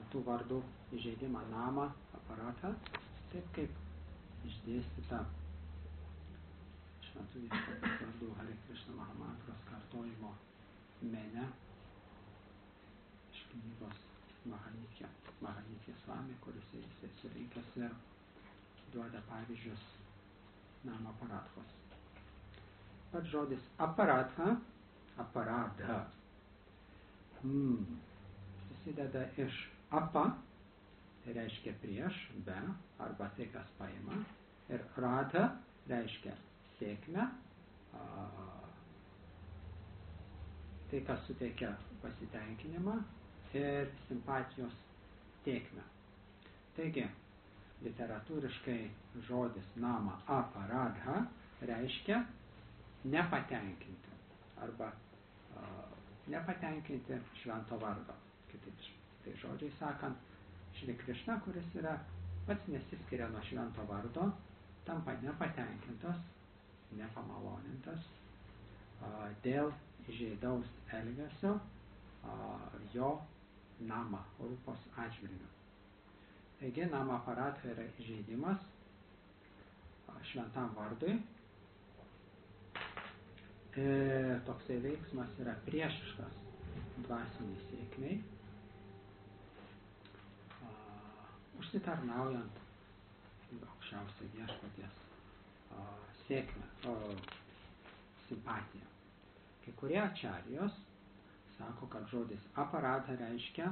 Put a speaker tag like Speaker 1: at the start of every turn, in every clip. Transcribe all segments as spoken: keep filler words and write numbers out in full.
Speaker 1: šventų vardų įžeidimą namą, aparatą, taip kaip išdėstyta šventų viešpaties vardų Hare Krishna Mahamantros kartojimo mene iš knygos Mahanikya, Mahanikya Swami, kuris jisai surinkęs ir duoda pavyzdžius nama aparatos. Pats žodis aparatha, aparadha, hmm. susideda iš apa, tai reiškia prieš, be, arba tai, kas paima, ir radha reiškia sėkmę, tai, kas suteikia pasitenkinimą ir simpatijos tėkmę. Taigi, literatūriškai žodis nama aparadha reiškia nepatenkinti arba uh, nepatenkinti švento vardo. Kitaip tai žodžiai sakant, Šri Krišna, kuris yra pats nesiskiria nuo švento vardo, tampa nepatenkintas, nepamalonintas uh, dėl įžeidaus elgesio uh, jo nama rūpos atžvilgiu. Taigi, nama aparatha yra įžeidimas šventam vardui. E, toksai veiksmas yra priešiškas dvasiniai sėkmiai, užsitarnaujant aukščiausią viešpaties sėkmę, o, simpatiją. Kai kurie ačarijos sako, kad žodis aparatha reiškia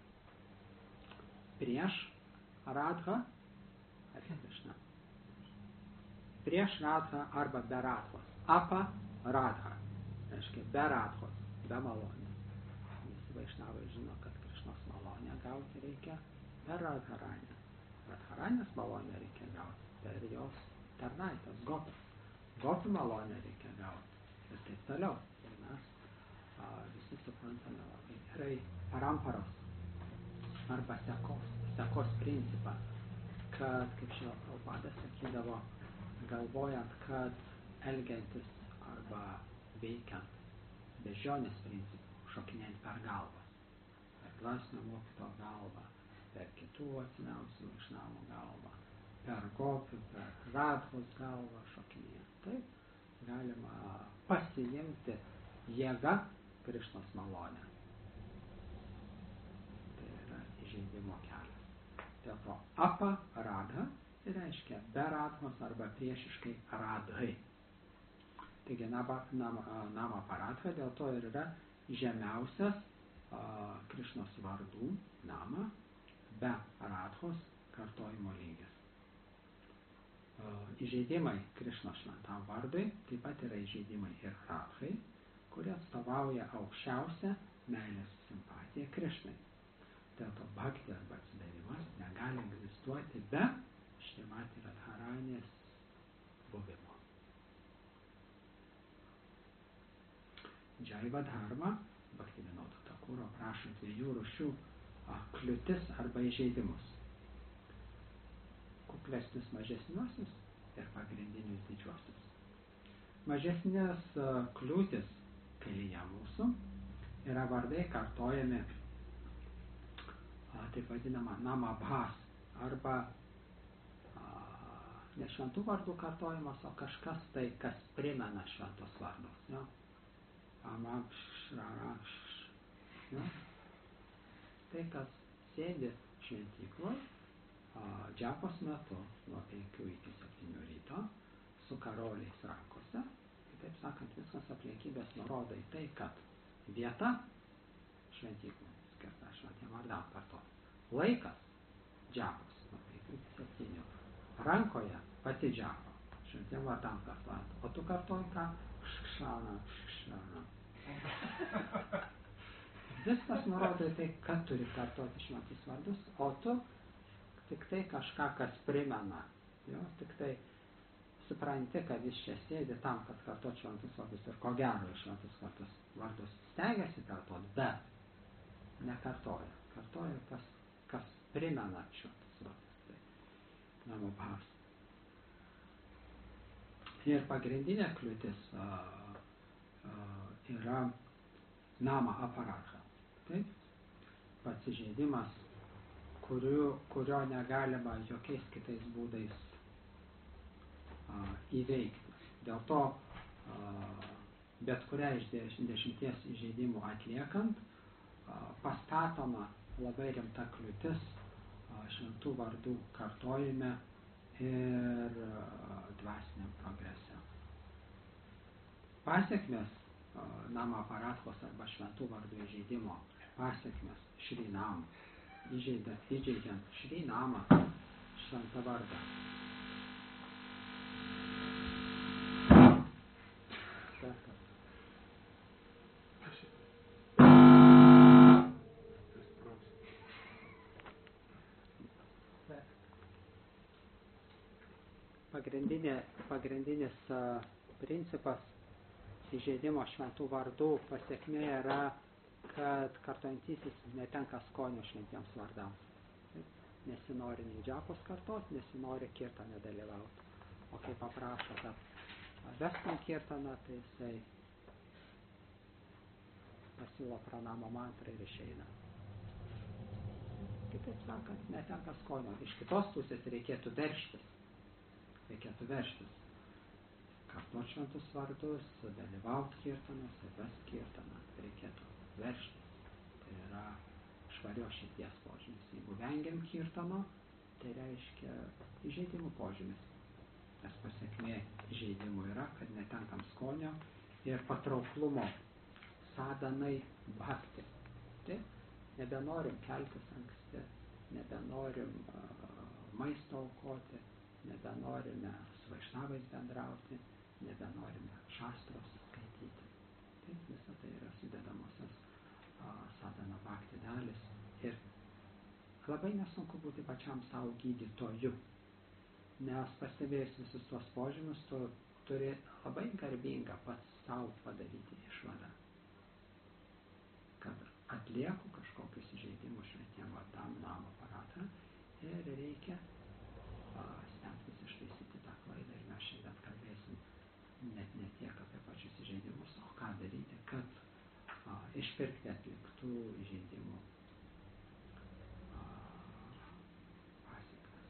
Speaker 1: prieš radha, Hare Krishna. Prieš radha arba be radhos. Apa radha reiškia be radhos, be malonės. Visi vaišnavai žino, kad Krišnos malonę gauti reikia per radharanę. Radharanės malonę reikia gauti per jos tarnaitės, gopis. Gopių malonę reikia gauti ir taip toliau. Ir mes a, visi suprantame labai gerai paramparos arba sekos, sekos principą, kad, kaip Šrila Prabhupada sakydavo, galvojant, kad elgiantis arba veikiant beždžionės principų, šokinėjant per galvas, per dvasinio mokytojo galvą, per kitų atsimiausių vaišnavų galvą, per gopių, per radhos galvą šokinėjant. Taip, galima pasiimti jėgą Krišnos malonę. Tai yra įžeidimo kelias. Dėl to apa radha tai reiškia be radhos arba priešiškai radhai. Taigi nama, nama, nama aparatha dėl to ir yra žemiausias a, Krišnos vardų nama be radhos kartojimo lygis. A, įžeidimai Krišnos šventam vardui taip pat yra įžeidimai ir radhai, kurie atstovauja aukščiausią meilės simpatiją Krišnai. Dėl to bhakti arba atsidavimas negali egzistuoti be Šrimati Radharanės buvimo. Džaiva dharma, Bhaktivinoda Thakuro prašant dviejų rūšių kliūtis arba įžeidimus. Kuklesnius mažesniuosius ir pagrindinius didžiuosius. Mažesnės kliūtis kelyje mūsų yra vardai kartojami a, taip vadinama namabhas arba a, ne šventų vardų kartojimas, o kažkas tai, kas primena šventos vardus. Ja? Amakš, rarakš, ja? Tai, kas sėdi šventykloje džapos metu nuo penkių iki septynių ryto su karoliais rankose. Taip sakant, viskas aplinkybės nurodo į tai, kad vieta šventyklų skirta šventiem vardam kartoti. Laikas džapos nuo penkių iki septynių. Rankoje pati džapa šventiem vardam kartuojant. O tu kartuoji ką? Škšana, škšana. Viskas nurodo į tai, kad turi kartuoti šventus vardus, o tu tik tai kažką, kas primena. Jo, tik tai supranti, kad jis čia sėdi tam, kad kartot šventus vardus ir ko gero šventus vardus, vardus stengiasi kartot, bet nekartoja. Kartoja tas, kas primena šventus vardus. Tai namabhas. Ir pagrindinė kliūtis a, a, yra nama aparatha. Taip? Pats įžeidimas kurio, kurio negalima jokiais kitais būdais a, įveikti. Dėl to a, bet kurią iš dešimties įžeidimų atliekant a, pastatoma labai rimta kliūtis a, šventų vardų kartojime ir a, dvasiniam progrese. Pasiekmes nama aparatkos arba šventų vardų įžeidimo pasiekmes Šri Nam, įžeidžiant Šri Namą, šventą vardą. Pagrindinė, pagrindinis uh, principas įžeidimo šventų vardų pasiekmė yra, kad kartojantysis netenka skonio šventiems vardams. Nesinori nei džapos kartos, nesinori kirtane dalyvauti. O kai paprašo, kad vestum kirtaną, tai jisai pasiūlo pranamo mantrą ir išeina. Kitaip sakant, netenka skonio. Iš kitos pusės reikėtų verštis. Reikėtų verštis. Kartuot šventus vardus, dalyvauti kirtanuose, vest kirtaną, reikėtų verštis. Tai yra švarios širdies požymis. Jeigu vengiam kirtano, tai reiškia įžeidimų požymis. Nes pasiekmė įžeidimų yra, kad netenkam skonio ir patrauklumo sadanai bhakti. Taip? Nebenorim keltis anksti, nebenorim uh, maisto aukoti, nebenorime su vaišnavais bendrauti, nebenorime šastros skaityti. Taip, visa tai yra sudedamosios sadhana bhakti dalis. Ir labai nesunku būti pačiam savo gydytoju, nes pastebėjus visus tos požymius, tu turi labai garbingą pats savo padaryti išvadą, kad atlieku kažkokius įžeidimus šventiem vardam namo aparatą ir reikia stengtis ištaisyti tą klaidą. Ir mes šiandien kalbėsim net ne tiek apie pačius įžeidimus, o ką daryti, kad a, išpirkti atliktų įžeidimų a, pasiekmes.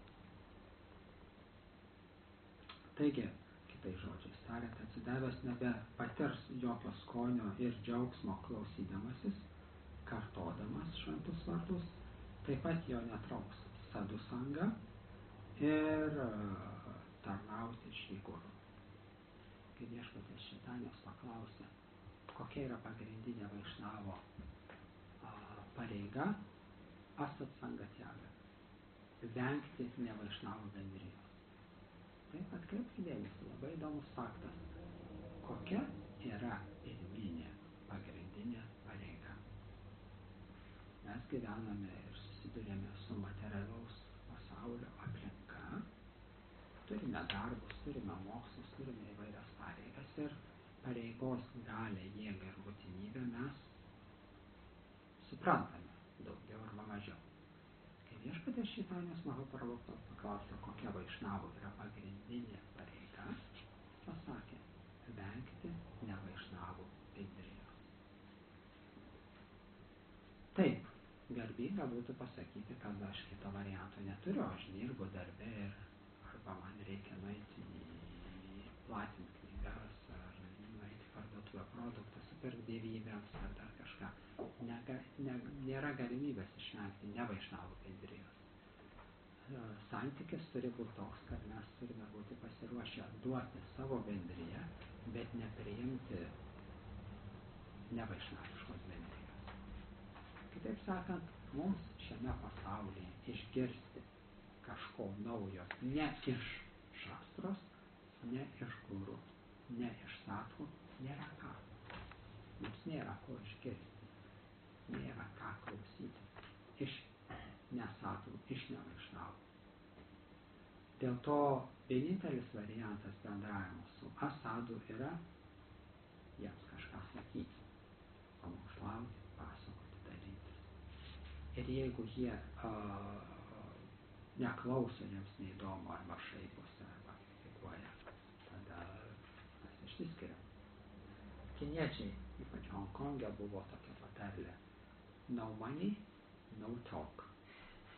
Speaker 1: Taigi, kitais žodžiais tariant, atsidavęs nebepatirs jokio skonio ir džiaugsmo klausydamasis, kartodamas šventus vardus, taip pat jo netrauks sadhu sanga ir uh, tarnauti šį guru. Kai viešpaties Čaitanijos paklausė, kokia yra pagrindinė vaišnavo uh, pareiga, asat sangatjaga, vengti nevaišnavo bendrijos. Taip atkreipti dėmesį, labai įdomus faktas, kokia yra pirminė pagrindinė pareiga. Mes gyvename ir susidurėme su materialaus pasaulio aplinka, turime darbus, turime mokslus, turime įvairias pareigas ir pareigos galę, jėgą ir būtinybę mes suprantame daugiau arba mažiau. Kai viešpaties Čaitanijos Mahaprabhu paklausė, kokia vaišnavo yra pagrindinė pareiga, pasakė, vengti nevaišnavo bendrijos. Taip, garbinga būtų pasakyti, kad aš kito varianto neturiu, aš dirbu darbe ir arba man reikia nueiti į platinti knygas ar nueiti parduotuvę produktą, supirkti dievybėms ar dar kažką. Nega, ne, nėra galimybės išvengti nevaišnavo bendrijos. Santykis turi būti toks, kad mes turime būti pasiruošę duoti savo bendriją, bet nepriimti nevaišnaviškos bendrijos. Kitaip sakant, mums šiame pasaulyje išgirsti kažko naujo ne iš šastros, ne iš guru, ne iš sadhų, nėra ką. Mums nėra ko išgirsti, nėra ką klausyti iš nesadhų, iš nevaišnavų. Dėl to vienintelis variantas bendravimo su asadhu yra jiems kažką sakyti, pamokslauti, pasakoti, dalytis. Ir jeigu jie uh, neklauso, jiems neįdomu, arba šaiposi, arba kritikuoja, tada mes išsiskiriam. Kiniečiai, ypač Hongkonge, buvo tokia patarlė: no money, no talk.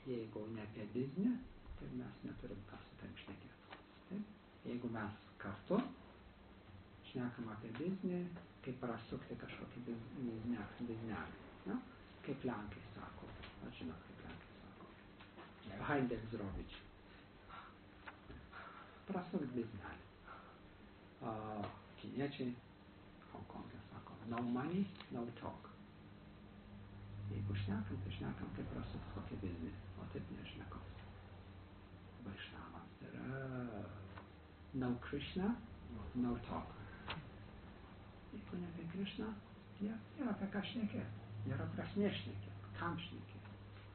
Speaker 1: jeigu ne apie biznį, tai mes neturim ką su tavim šnekėti. Taip? Jeigu mes kartu šnekam apie biznį, kaip prasukti kažkokį biznelį, biznelį, ja? Kaip lenkai sako, aš žinau, kaip lenkai sako, Heindel Zrovič, prasukt biznelį. Uh, kiniečiai, Hongkongė sako, no money, no talk. Jeigu šnekam, tai šnekam, kaip prasukt kokį biznį, o taip nešnekam. Vaišnavams yra no Krishna, no talk. Jeigu ne apie Krishną, nėra apie ką šnekėti, nėra prasmės šnekėti, kam šnekėti.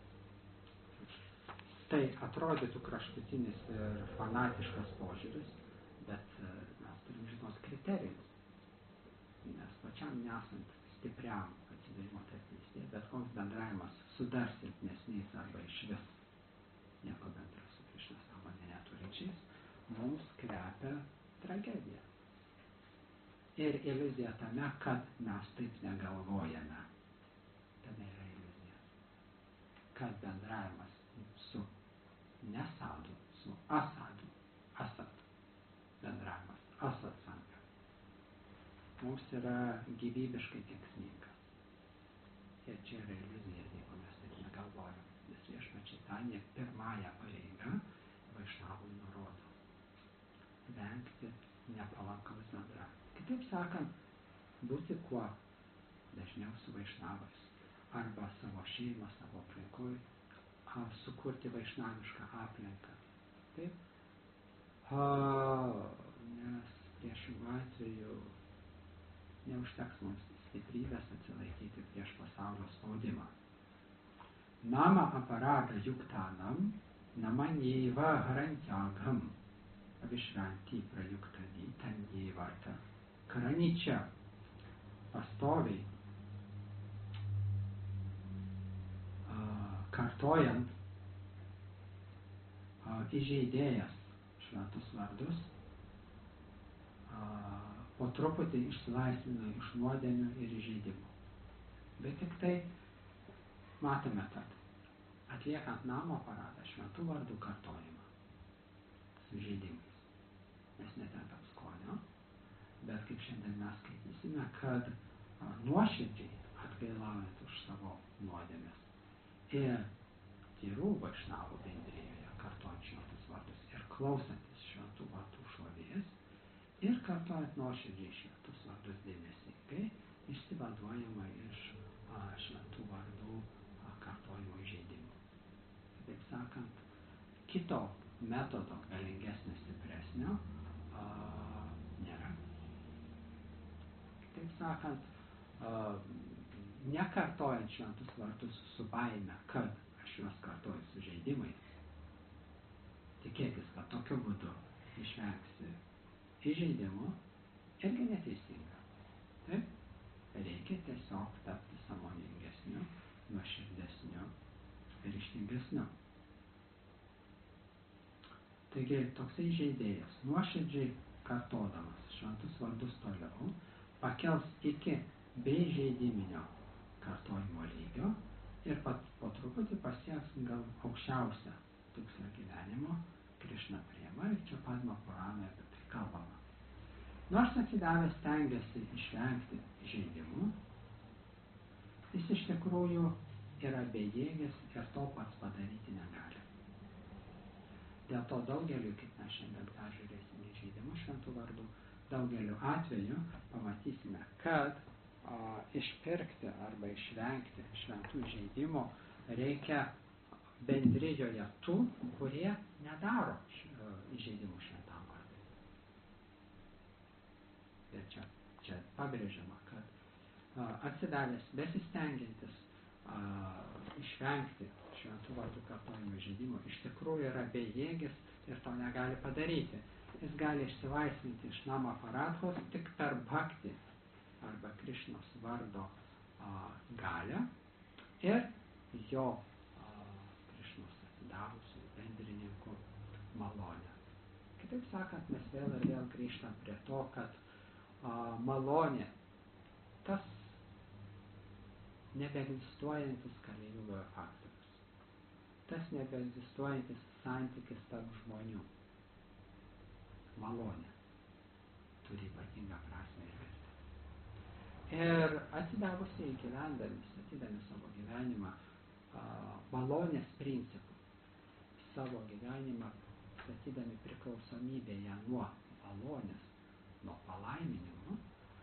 Speaker 1: Tai atrodytų kraštutinis ir fanatiškas požiūris, bet mes turim žinos kriterijus, nes pačiam nesant stipriam atsidavimo tarnystėje, bet koks bendravimas su dar silpnesniais arba išvis nieko bendra su Krishna sąmonė neturinčiais, mums kvepia tragedija. Ir iliuzija tame, kad mes taip negalvojame. Tame yra iliuzija. Kad bendravimas su nesadu, su asadu, asad bendravimas, asad sanga, mums yra gyvybiškai kenksminga. Ir čia yra iliuzija, jeigu mes taip negalvojam. Nes Viešpats Čaitanija pirmąją pareigą Vaišnavui nurodo. Vengti nepalankaus bendravimo. Kitaip sakant, būti kuo dažniau su Vaišnavais arba savo šeimą, savo aplinkoj, sukurti vaišnavišką aplinką. Taip? A, nes priešingų atveju neužteks mums stiprybės atsilaikyti prieš pasaulio spaudimą. Nama aparaga yuktanam, namanyeva harantyagam, avišvantį prajuktani tanjėvarta. Karanyčia pastoviai kartojant įžeidėjas šventus vardus, po truputį išsilaisvina iš nuodėmių ir įžeidimų. Bet tik tai matome, kad atliekant namo paradą šventų vardų kartojimą su įžeidimais, mes netenkam skonio, bet kaip šiandien mes skaitysime, kad nuoširdžiai atgailaujant už savo nuodėmes ir tyrų Vaišnavų bendrijoje kartojant šventus vardus ir klausantis šventų vardų šlovės ir kartojant nuoširdžiai šventus vardus dėmesingai, išsivaduojama iš a, šventų vardų a, kartojimo įžeidimų. Taip sakant, kito metodo galingesnio, stipresnio a, nėra. Taip sakant, uh, nekartojant šventus vardus su baime, kad aš juos kartoju su žaidimais, tikėtis, kad tokiu būdu išvengsi įžeidimų, irgi neteisinga. Taip? Reikia tiesiog tapti sąmoningesniu, nuoširdesniu ir ryžtingesniu. Taigi, toksai žaidėjas nuoširdžiai kartodamas šventus vardus toliau pakels iki bei žaidiminio kartojimo lygio ir pat, po truputį pasieks gal aukščiausią tikslą gyvenimo Krišna priema ir čia Padma Puranoje apie tai kalbama. Nors atsidavęs stengiasi išvengti žaidimų, jis iš tikrųjų yra bejėgis ir to pats padaryti negali. Dėl to daugeliu, kaip mes šiandien peržiūrėsime įžeidimus šventų vardų, daugeliu atveju pamatysime, kad a, išpirkti arba išvengti šventų įžeidimų reikia bendrijoje tų, kurie nedaro įžeidimų šventam vardui. Ir čia, čia pabrėžiama, kad a, atsidavęs, besistengiantis a, išvengti šventų vardų kartojimo įžeidimų, iš tikrųjų yra bejėgis ir to negali padaryti. Jis gali išsilaisvinti iš nama paradhos tik per bhakti arba Krišnos vardo a, galią ir jo a, Krišnos atidavusių bendrininkų malonę. Kitaip sakant, mes vėl ir vėl grįžtam prie to, kad a, malonė, tas nebeegzistuojantis Kali Jugoje faktorius. tas nebeegzistuojantis santykis tarp žmonių. Malonė turi ypatingą prasmę ir vertę. Ir atsidavusiai gyvendami, statydami savo gyvenimą malonės principų, savo gyvenimą statydami priklausomybėje nuo malonės, nuo palaiminimo,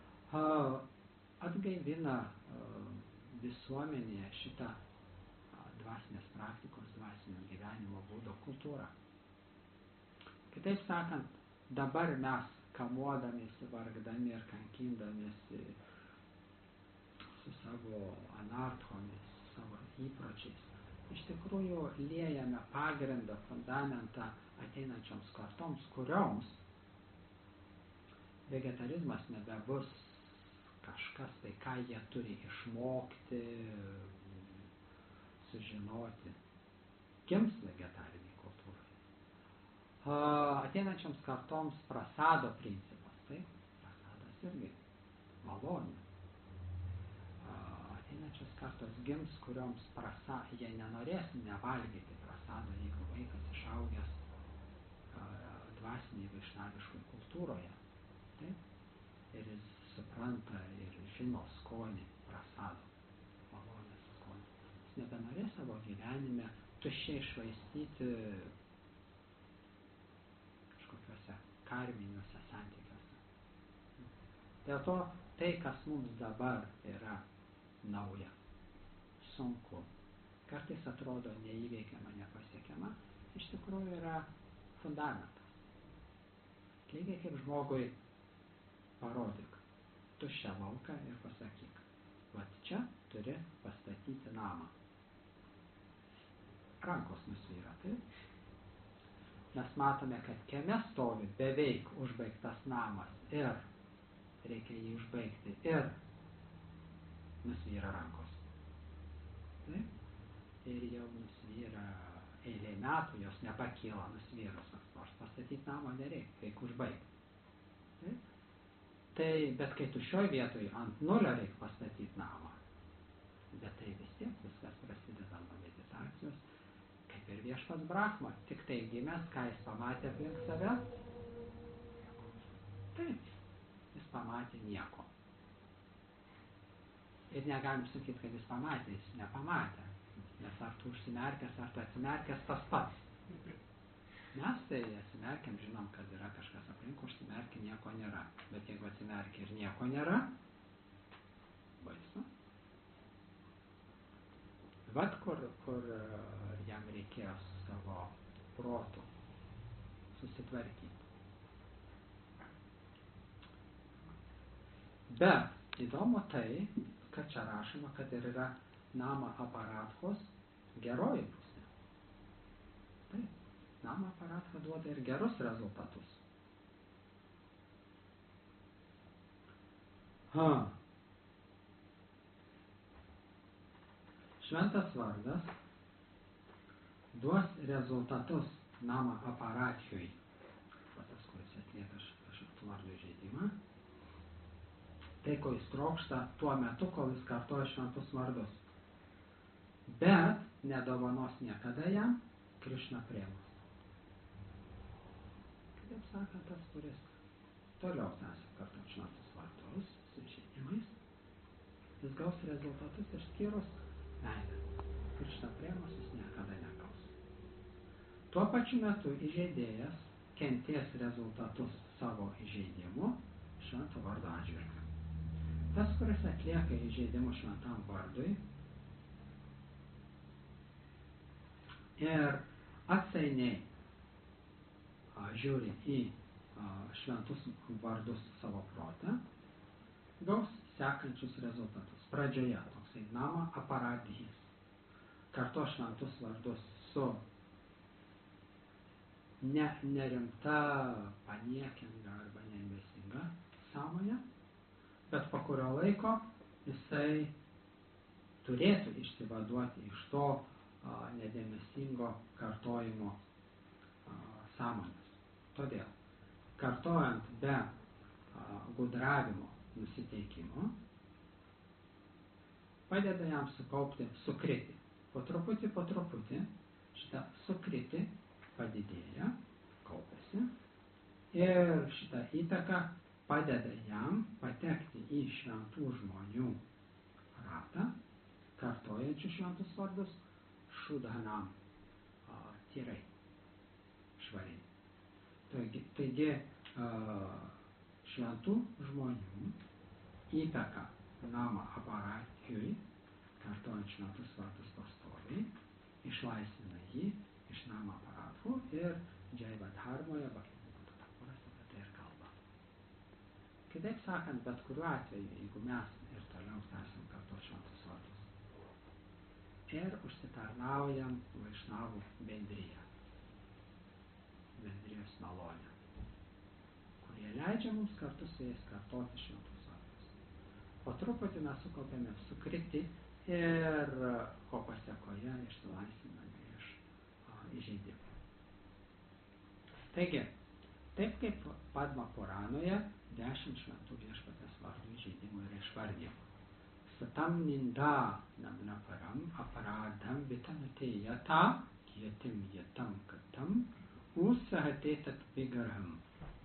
Speaker 1: atgaivina visuomenėje šitą dvasinės praktikos, dvasinio gyvenimo būdo kultūrą. Kitaip sakant, dabar mes kamuodamiesi, vargdami ir kankindamiesi su savo anarchomis, savo įpročiais, iš tikrųjų liejame pagrindą, fundamentą ateinančioms kartoms, kurioms vegetarizmas nebebus kažkas, tai ką jie turi išmokti, sužinoti. Gims vegetariniai kultūrai. Ateinančioms kartoms prasado principas, taip, prasadas irgi malonė. Ateinančios kartos gims, kurioms prasa, jie nenorės nevalgyti prasado, jeigu vaikas išaugęs dvasiniai vaišnaviškoj kultūroje. Taip? Ir jis supranta ir žino skonį prasado, malonės skonį. Jis nebenorės savo gyvenime tuščiai švaistyti kažkokiuose karminiuose santykiuose. Dėl to tai, kas mums dabar yra nauja, sunku, kartais atrodo neįveikiama, nepasiekiama, iš tikrųjų yra fundamentas. Lygiai kaip žmogui parodyk tuščią lauką ir pasakyk, vat čia turi pastatyti namą. Rankos nusvyra, taip? Mes matome, kad kieme stovi beveik užbaigtas namas ir reikia jį užbaigti ir nusvyra rankos. Taip? Ir jau nusvyra eilė metų, jos nepakyla nusvyrusios, nors pastatyti namą nereikia, reikia užbaigti. Taip? Tai, bet kai tu šioj vietoj ant nulio reikia pastatyti namą, bet tai vis tiek viskas prasideda nuo meditacijos, kaip ir viešpats Brahma, tik tai gimęs, ką jis pamatė aplink save? Taip, jis pamatė nieko. Ir negalim sakyti, kad jis pamatė, jis nepamatė. Nes ar tu užsimerkęs, ar tu atsimerkęs, tas pats. Mes tai atsimerkiam, žinom, kad yra kažkas aplink, užsimerkia, nieko nėra. Bet jeigu atsimerkia ir nieko nėra, baisu. Vat kur, kur jam reikėjo savo protų susitvarkyti. Bet įdomu tai, kad čia rašoma, kad ir yra nama aparatkos geroji pusė. Taip, nama aparatka duoda ir gerus rezultatus. Ha. Šventas vardas duos rezultatus nama aparatijui, tas, kuris atlieka šventų vardų įžeidimą, tai, ko jis trokšta tuo metu, kol jis kartoja šventus vardus. Bet nedovanos niekada jam Krišna priemas. Kitaip sakant, tas, kuris toliau tęsia kartot šventus vardus su įžeidimais, jis gaus rezultatus išskyrus meilę. Krišna priemas jis niekada negaus. Tuo pačiu metu įžeidėjas kenties rezultatus savo įžeidimu švento vardo atžvilgiu. Tas, kuris atlieka įžeidimus šventam vardui ir atsainiai a, žiūri į a, šventus vardus savo protą, gaus sekančius rezultatus. Pradžioje toksai nama aparatijis. Karto šventus vardus su ne, nerimta, paniekinga arba neimbesinga sąmonė, bet po kurio laiko jisai turėtų išsivaduoti iš to a, nedėmesingo kartojimo a, sąmonės. Todėl, kartojant be a, gudravimo nusiteikimo, padeda jam sukaupti sukritį. Po truputį, po truputį šitą sukriti padidėja, kaupiasi ir šitą įtaką padeda jam patekti į šventų žmonių ratą, kartojančių šventus vardus, šudhanam, tyrai, švariai. Taigi, taigi šventų žmonių įtaka nama aparatijui, kartojant šventus vardus pastoviai, išlaisvina jį iš nama aparatų ir džaiva dharmoje, Bhaktivedanta Thakuras apie tai ir kalba. Kitaip sakant, bet kuriuo atveju, jeigu mes ir toliau tęsim kartu šventus vardus ir užsitarnaujam vaišnavų bendriją, bendrijos malonę, kurie leidžia mums kartu su jais kartoti šventus vardus. Po truputį mes sukaupiame sukriti ir ko pasekoje išsilaisviname iš įžeidimų. Taigi, taip kaip Padma Puranoje dešimt šventų viešpaties vardų įžeidimų yra išvardymų. Satam ninda namna param aparadham vitanate yata kietim yatam katam usahate tat vigarham.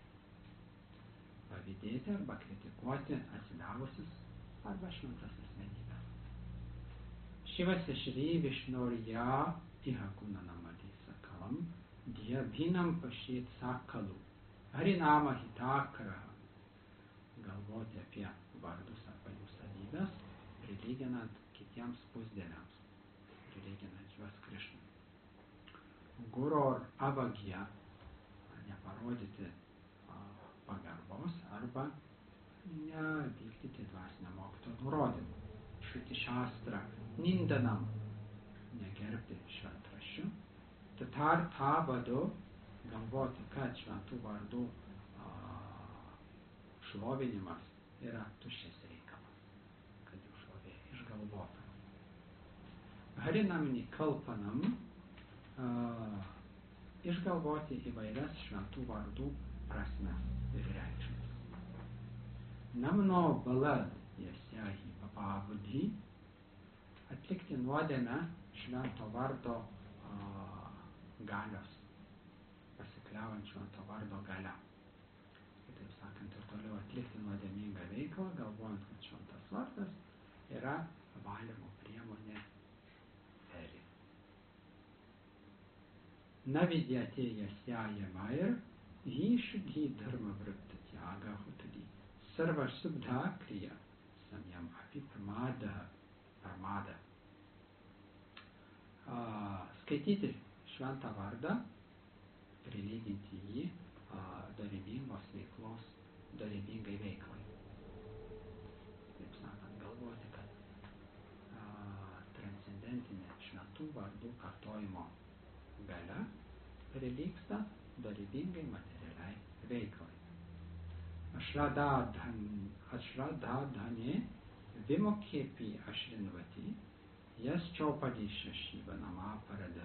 Speaker 1: Pavydėti arba kritikuoti atsidavusius arba šventas asmenybės. Šivasi Šri Višnurja ihakuna namadi sakalam diya bhinam pašyt sakalu harinama hitakraha. Galvoti apie vardus arba jų savybės, prilyginant kitiems pusdėliams, prilyginant juos Krišnai. Guror avagija, neparodyti pagarbos arba nevykdyti dvasinio mokytojo nurodymų. Šruti šastra nindanam, negerbti šventraščių. Tatar tavadu, galvoti, kad šventų vardų šlovinimas yra tuščias reikalas, kad jų šlovė išgalvota. Harinamini kalpanam, uh, išgalvoti įvairias šventų vardų prasmes ir reikšmes. Namno balad jasyahi papavudhi, atlikti nuodėmę švento vardo uh, galios, pasikliaujant švento vardo galia. Kitaip sakant, ir toliau atlikti nuodėmingą veiklą, galvojant, kad šventas vardas yra valymo priemonė eri. Navidyate jasyaja mair, hi shuddhi dharma vrikta tyaga hutadi, sarva subdha kriya, samyam api pramada, pramada. Uh, skaityti šventą vardą, prilyginti jį uh, dorybingos veiklos, dorybingai veiklai. Taip sakant, galvoti, kad uh, transcendentinė šventų vardų kartojimo galia prilygsta dorybingai materialiai veiklai. Ashradadhane vimokėpi ašrinvati jas čaupadysha Šiva nama parada.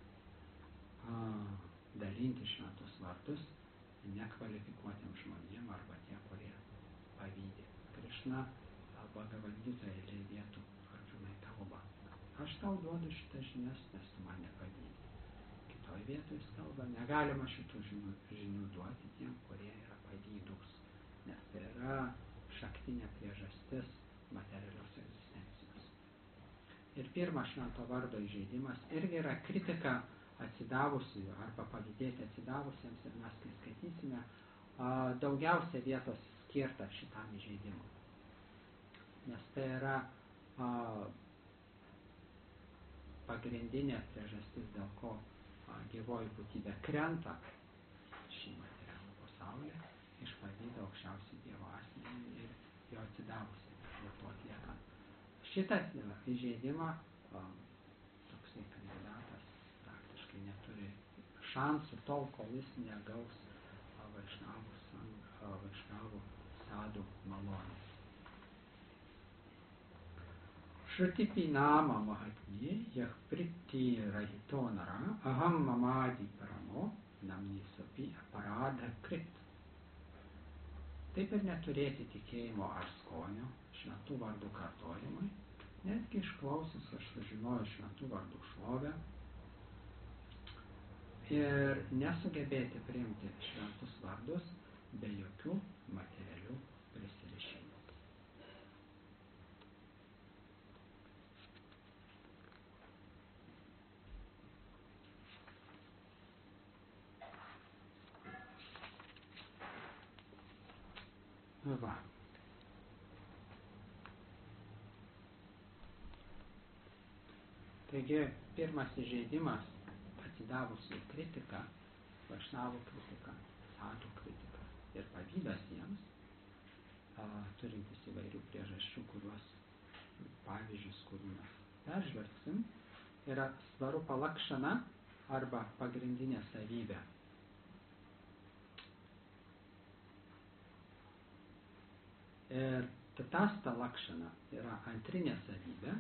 Speaker 1: Dalinti šventus vardus nekvalifikuotiem žmonėm arba tie, kurie pavydi. Krišna Bhagavad Gita eilė vietų Arjunai kalba. Aš tau duodu šitas žinias, nes tu man nepavydi. Kitoj vietoj jis kalba, negalima šitų žinių, žinių duoti tiem, kurie yra pavydūs, nes tai yra šaktinė priežastis materialios egzistencijos. Ir pirmas švento vardo įžeidimas irgi yra kritika atsidavusiųjų arba pavydėti atsidavusiems, ir mes, kai skaitysime, daugiausia vietos skirta šitam įžeidimui. Nes tai yra a, pagrindinė priežastis, dėl ko a, gyvoji būtybė krenta šį materialų pasaulį iš pavydo aukščiausių Dievo asmenį ir jo atsidavusiai, dėl to atliekant šitą įžeidimą, a, toksai kandidatas praktiškai neturi šansų tol, kol jis negaus vaišnavų, vaišnavų sadų malonės. Šrutipi nama mahatmye yah pritti rahito nara aham mamadi paramo namnisapi aparadha krit. Taip ir neturėti tikėjimo ar skonio šventų vardų kartojimui, netgi išklausus, aš sužinoju šventų vardų šlovę, ir nesugebėti priimti šventus vardus be jokių materialių prisirišimų. Va. Taigi, pirmas įžeidimas atsidavusių kritiką, vaišnavų kritiką, sadų kritiką ir pavydas jiems, a, turintis įvairių priežasčių, kuriuos pavyzdžius, kurių mes peržvelgsim, yra svarupa lakšana arba pagrindinė savybė. Ir tatasta lakšana yra antrinė savybė,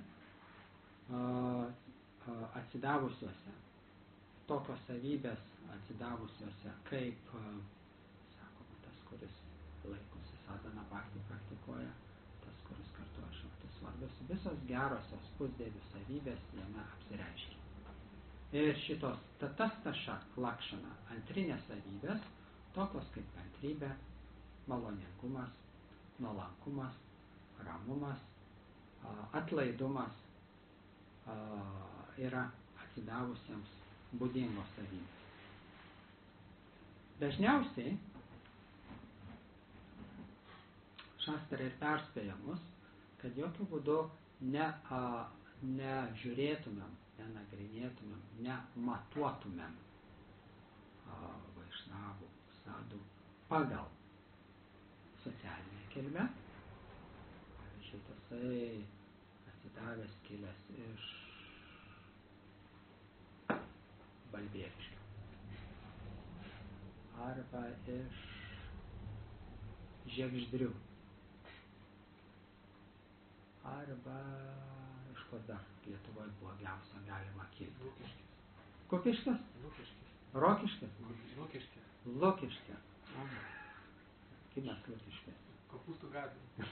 Speaker 1: atsidavusiuose, tokios savybės atsidavusiuose, kaip, sakoma, tas, kuris laikosi sadhana bhakti praktikuoja, tas, kuris kartuoja šventus vardus, visos gerosios pusdievių savybės jame apsireiškia. Ir šitos tatastaša lakšana, antrinės savybės, tokios kaip kantrybė, maloningumas, nuolankumas, ramumas, atlaidumas, yra atsidavusiems būdingos savybės. Dažniausiai šastra ir perspėja mus, kad jokių būdų ne, a, nežiūrėtumėm, nenagrinėtumėm, nematuotumėm a, vaišnavų, sadų pagal socialinę kilmę. Pavyzdžiui, tasai atsidavęs kilęs iš Balbieriškio arba iš Žiegždrių arba iš kur dar Lietuvoje blogiausia galima kilti.
Speaker 2: Lukiškis.
Speaker 1: Kupiškis?
Speaker 2: Lukiškis.
Speaker 1: Rokiškis?
Speaker 2: Lukiškis.
Speaker 1: Lukiškis. Kinas Lukiškis.
Speaker 2: Kopūstų gatvė.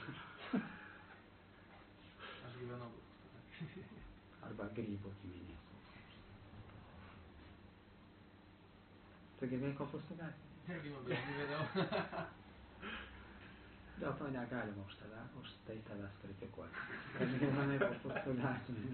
Speaker 2: Aš gyvenau Kopūstų gatvė.
Speaker 1: Arba Grybų giminės. Tu gyvenai Kopūstų gatvė?
Speaker 2: Negimau, bet gyvenau.
Speaker 1: Dėl to negalima už, tave, už tai tavęs kritikuoti. Kad gyvenai Kopūstų gatvė.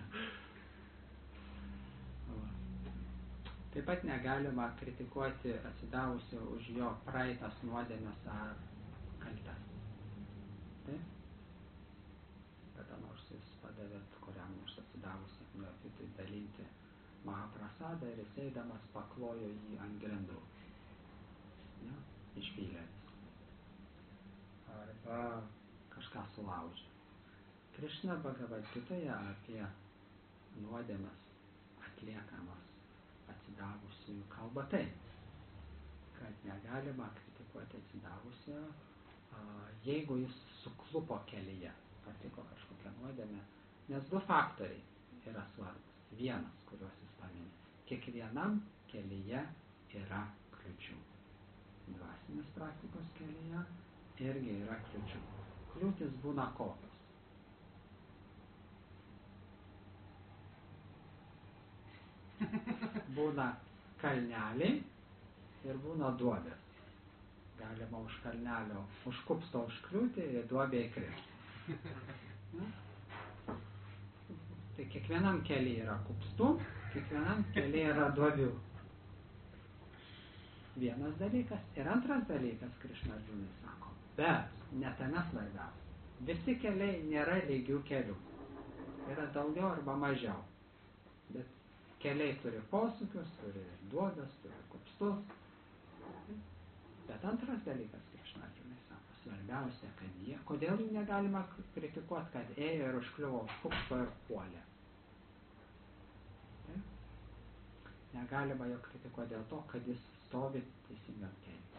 Speaker 1: Taip pat negalima kritikuoti atsidavusio už jo praeitas nuodėmes ar kaltes. Taip? Kada nors jūs padavėt kuriam nors atsidavusiam neofitui dalinti mahaprasadą ir jis eidamas paklojo jį ant grindų. Ja? Išpylė viską. Arba kažką sulaužė. Krišna Bhagavad Gitoje apie nuodėmes atliekamas atsidavusiųjų kalba taip, kad negalima kritikuoti atsidavusio, jeigu jis suklupo kelyje, patiko kažkokią nuodėmę, nes du faktoriai yra svarbus. Vienas, kuriuos jis paminė. Kiekvienam kelyje yra kliūčių. Dvasinės praktikos kelyje irgi yra kliūčių. Kliūtis būna kokios. Būna kalneliai ir būna duobės. Galima už kalnelio, už kupsto užkliūti ir duobė įkrėsti. Ja? Tai kiekvienam kelyje yra kupstų, kiekvienam kelyje yra duobių. Vienas dalykas. Ir antras dalykas, Krišna Arjunai sako, bet ne tame svarbiausia. Visi keliai nėra lygių kelių. Yra daugiau arba mažiau. Bet keliai turi posūkius, turi duobes, turi kupstus. Bet antras dalykas, Krišna Arjunai sako, svarbiausia, kad jie, kodėl jų negalima kritikuoti, kad ėjo ir užkliuvo už kupsto ir puolė. Negalima jo kritikuoti dėl to, kad jis stovi teisingam kelyje.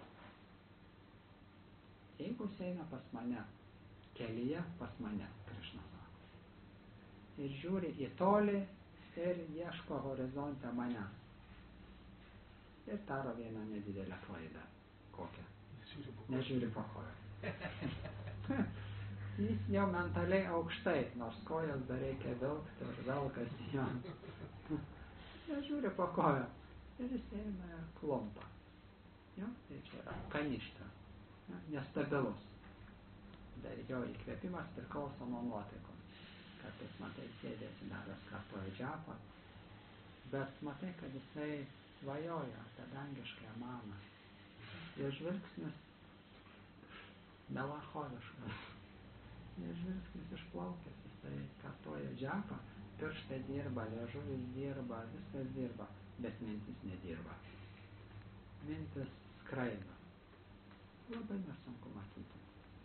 Speaker 1: Jeigu jis eina pas mane, kelyje pas mane, Krišna sako, ir žiūri į tolį ir ieško horizonte manęs. Ir daro vieną nedidelę klaidą. Kokią? Nežiūri po koją. Jis jau mentaliai aukštai, nors kojas dar reikia vilkti ir velkasi jam. Nežiūri po koją. ir jis eina ir klumpa. Jo, tai čia yra kaništa, ja, nestabilus. Dar jo įkvėpimas priklauso nuo nuotaikos. Kartais matai sėdėsi daras kartuoja džapą, bet matai, kad jisai svajoja apie dangišką maną. Jo žvilgsnis melancholiškas. Jo žvilgsnis išplaukęs, jisai kartuoja džapą, pirštai dirba, liežuvis dirba, viskas dirba, bet mintis nedirba. Mintis skraido. Labai nesunku matyti.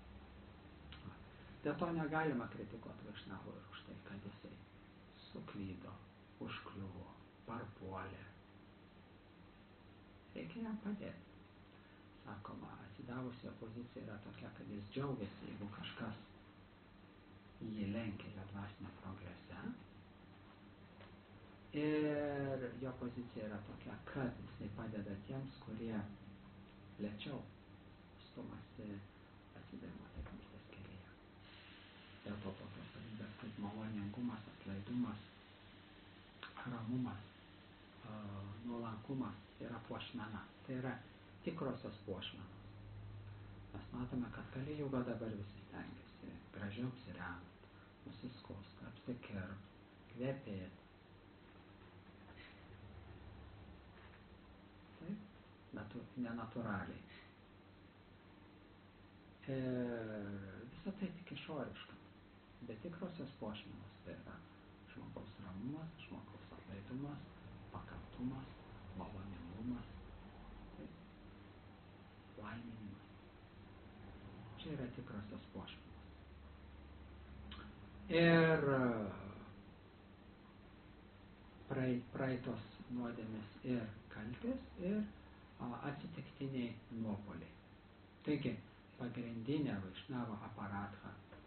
Speaker 1: Dėl to negalima kritikuoti Vaišnavo ir už tai, kad jisai suklydo, užkliuvo, parpuolė. Reikia jam padėti. Sakoma, atsidavusi opozicija yra tokia, kad jis džiaugiasi, jeigu kažkas jį lenkia jo dvasinio progrese. Ir jo pozicija yra tokia, kad jisai padeda tiems, kurie lėčiau stumasi atsidavimo tarnystės kelyje. Dėl to tokios savybės kaip maloningumas, atlaidumas, ramumas, nuolankumas yra puošmena. Tai yra tikrosios puošmenos. Mes matome, kad Kali Juga dabar visi stengiasi gražiau apsirengt, nusiskust, apsikirpt, kvepėt. Taip, natu, nenatūraliai. Ir visą tai tik išoriška. Bet tikrosios puošmenos tai yra žmogaus ramumas, žmogaus atlaidumas, pakantumas, maloningumas, laiminimas. Čia yra tikrosios puošmenos. Ir praeitos nuodėmės ir kaltės ir atsitiktiniai nuopoliai. Taigi, pagrindinė Vaišnava aparatha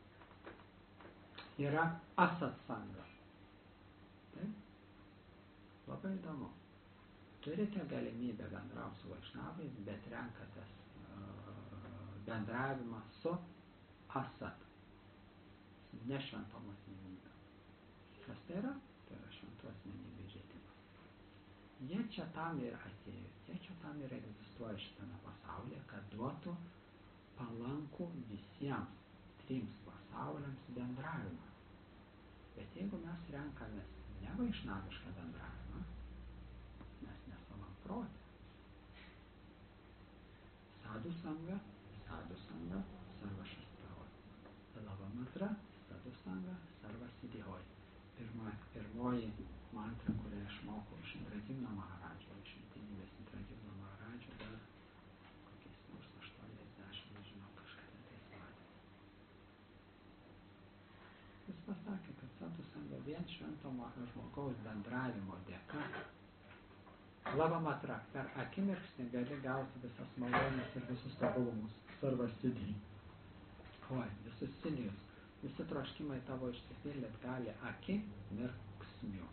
Speaker 1: yra asatsanga. Taip? Labai įdomu. Turite galimybę bendrauti su Vaišnavais, bet renkatės uh, bendravimą su asat, su nešventom asmenybėm. Kas tai yra? Tai yra šventų asmenybė žaidimas. Jie čia tam ir atėjo, jie čia tam ir egzistuoja šitame pasaulyje, kad duotų palankų visiems trims pasauliams bendravimą. Bet jeigu mes renkamės ne vaišnavišką bendravimą, mes nesavam protę. Sadhu sanga, sadhu sanga, sarva šastrahoj. Lava mantra, sadhu sanga, sarva siddhihoj. Pirma, pirmoji mantra, kurią išmokau iš Indradyvno Maharadžo, iš Intinybės Indradyvno Maharadžo, dar kokiais nors aštuoniasdešimt, nežinau, kažkada tais metais. Jis pasakė, kad sadhu sanga vien švento žmogaus bendravimo dėka. Lava matra, per akimirksnį gali gauti visas malonės ir visus tobulumus. Sarva siddhi. Oi, visus siddhijus. Visi troškimai tavo išsipildyti gali akimirksniu.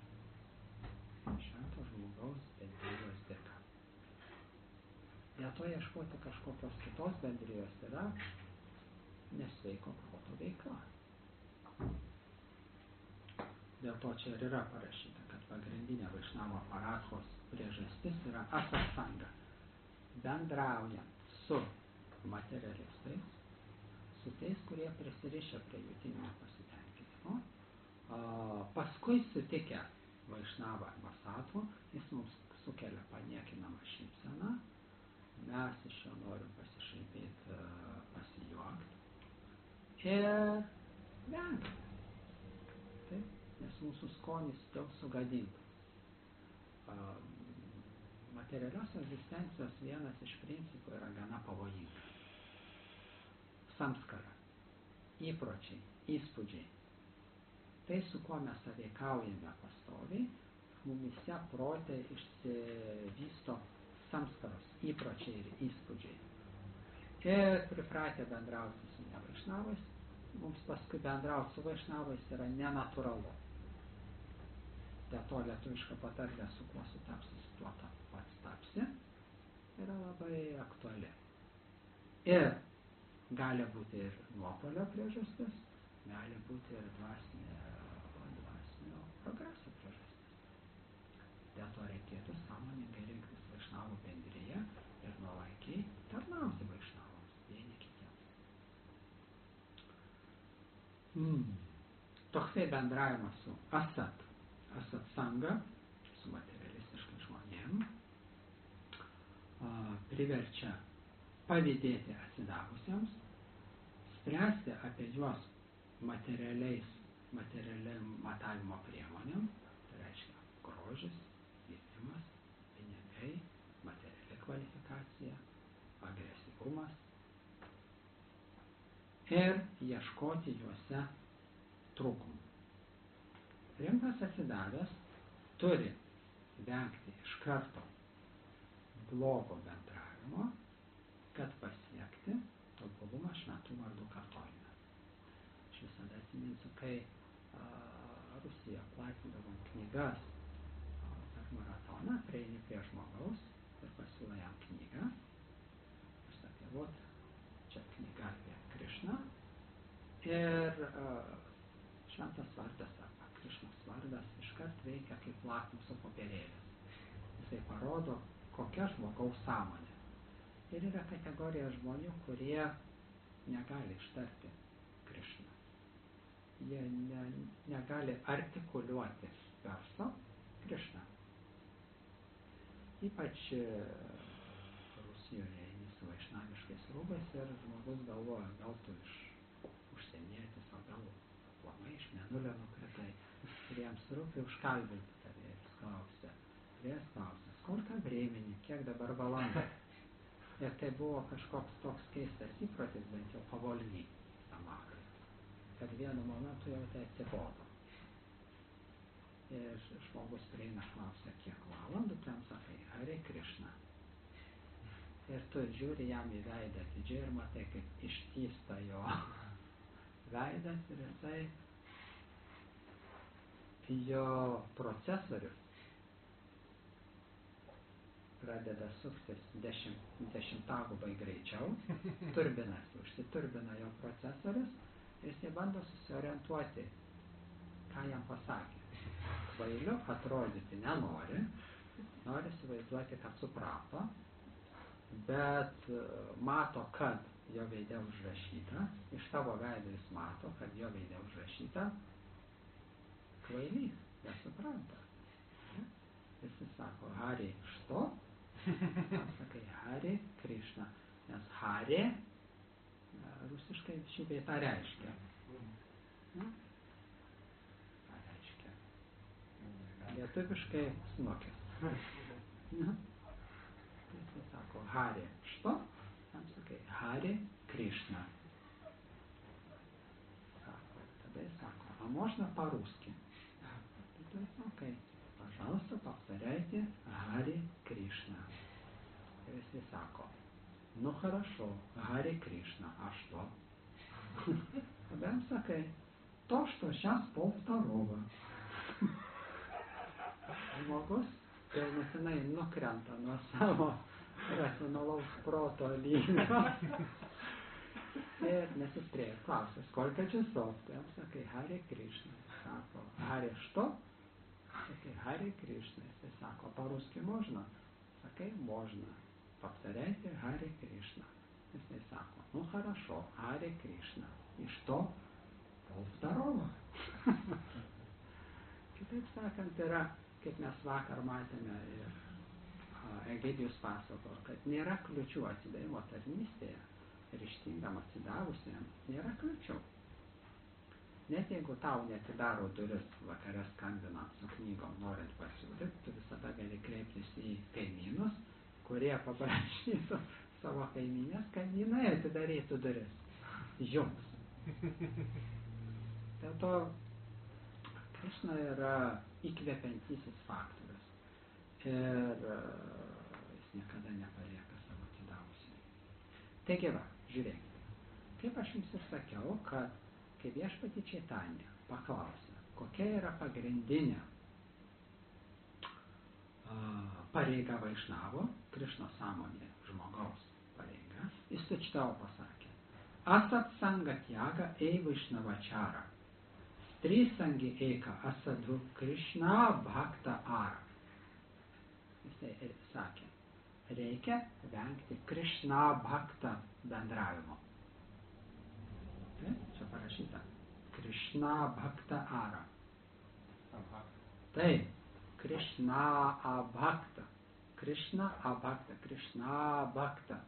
Speaker 1: Švento žmogaus bendrijos dėka. Dėl to ieškoti kažkokios kitos bendrijos yra nesveiko proto veikla. Dėl to čia ir yra parašyta, kad pagrindinė Vaišnavo aparatos priežastis yra asatsanga. Bendraujant su materialistais, su tais, kurie prisirišę prie jutinio pasitenkinimo, paskui sutikę Vaišnavą arba satvą, jis mums sukelia paniekinamą šypseną, mes iš jo norim pasišaipėti, pasijuokti ir vengti. Taip? Nes mūsų skonis jau sugadintas. Materialios egzistencijos vienas iš principų yra gana pavojingas. Samskara, įpročiai, įspūdžiai. Tai, su kuo mes sąveikaujame pastoviai, mumise prote išsivysto samskaros, įpročiai ir įspūdžiai. Ir pripratę bendrauti su nevaišnavais, mums paskui bendrauti su vaišnavais yra nenatūralu. Dėl to lietuviška patarlė, su kuo sutapsi, su tuo pats tapsi, yra labai aktuali. Ir gali būti ir nuopolio priežastis, gali būti ir dvasinio, dvasinio progreso priežastis. Dėl to reikėtų sąmoningai Vaišnavų bendryje ir nuolaikiai tarnauti Vaišnavams vieni kitiems. Mm. Toksai bendravimas su asat, asat sanga, su materialistiškai žmonėm, priverčia pavydėti atsidavusiems, spręsti apie juos materialiais, materialiam matavimo priemonėm, tai reiškia grožis, vyrimas, pinigai, materiali kvalifikacija, agresyvumas ir ieškoti juose trūkumų. Rimtas atsidavęs turi vengti iš karto blogo bendravimo, kad pasiekti tobulumą šventų vardų kartojime. Aš visada atsiminsiu, kai a, Rusija platindavom knygas a, per maratoną, prieini prie žmogaus ir pasiūlo jam knygą. Aš sakė, vot, čia knyga apie Krišną ir a, šventas vardas arba Krišnos vardas iškart veikia kaip lakmuso popierėlis. Jisai parodo, kokia žmogaus sąmonė. Ir yra kategorija žmonių, kurie negali ištarti Krišną. Jie ne, negali artikuliuoti verso Krišną. Ypač Rusijoje eini su vaišnaviškais rūbais ir žmogus galvoja, gal tu iš užsienietis, o gal aplamai iš mėnulio nukritai. Ir jiems rūpi užkalbinti tave. Jis klausė, jis klausė, skolka времени, kiek dabar valandų. Ir tai buvo kažkoks toks keistas įprotis, bent jau pavolny Samarai, kad vienu momentu jau tai atsibodo. Ir žmogus prieina klausia, kiek valandų, tu jam sakai, Hare Krišna. Ir tu žiūri jam į veidą atidžiai ir matai, kaip ištįsta jo veidas ir jisai jo procesorius pradeda suktis dešimt, dešimtagubai greičiau, turbinasi, užsiturbina jo procesorius ir jis bando susiorientuoti, ką jam pasakė. Kvailiu atrodyti nenori, nori įsivaizduoti, kad suprato, bet mato, kad jo veide užrašyta, iš tavo veido jis mato, kad jo veide užrašyta, kvailys, nesupranta. Jis sako, Hare što? Sakai, Hare Krišna. Nes Hare rusiškai šį bei tą reiškia. Ką reiškia? Lietuviškai snukis. Jis sako, Hare što? Tam sakai, Hare Krišna. Sako, tada jis sako, a можно по-русски? То есть, окей, пожалуйста, повторяйте Харе Кришна. И если сако, ну хорошо, Харе Кришна, а что? Тогда окей, то, что сейчас полвторого. Žmogus pilnutinai nukrenta nuo savo racionalaus proto lygio. Ir nesispėja, klausia, skolka časov? Tai jam sakai, Hare Krishna. Sako, Hare što? Sakai, Hare Krishna. Jisai sako, по-русски можно? Sakai, можно. Повторяйте Hare Krishna. Jisai sako, ну хорошо, Hare Krishna. И что? Полвторого. Kitaip sakant, yra, kaip mes vakar matėme ir Egidijus pasako, kad nėra kliučių atsidavimo tarnystėje. Ryžtingam atsidavusiam nėra kliučių. Net jeigu tau netidaro duris vakare skambinant su knygom norint pasiūlyti, tu visada gali kreiptis į kaimynus, kurie paprašytų savo kaimynės, kad jinai atidarytų duris jums. Dėl to Krišna yra įkvepiantysis faktorius ir jis niekada nepalieka savo atidavusių. Taigi va, žiūrėkite, kaip aš jums ir sakiau, kad kai viešpati Čaitanija paklausė, kokia yra pagrindinė uh, pareiga Vaišnavo, Krišnos sąmonė žmogaus pareiga, jis tučtau pasakė, asat sangatjaga ei Vaišnavačara, strisangi eika asadu Krišna bhakta ara. Jisai ir sakė, reikia vengti Krišna bhakta bendravimo. Taip, čia parašyta. Krišna bhakta ara. Taip, Krišna abhakta. Krišna abhakta. Krišna bhakta.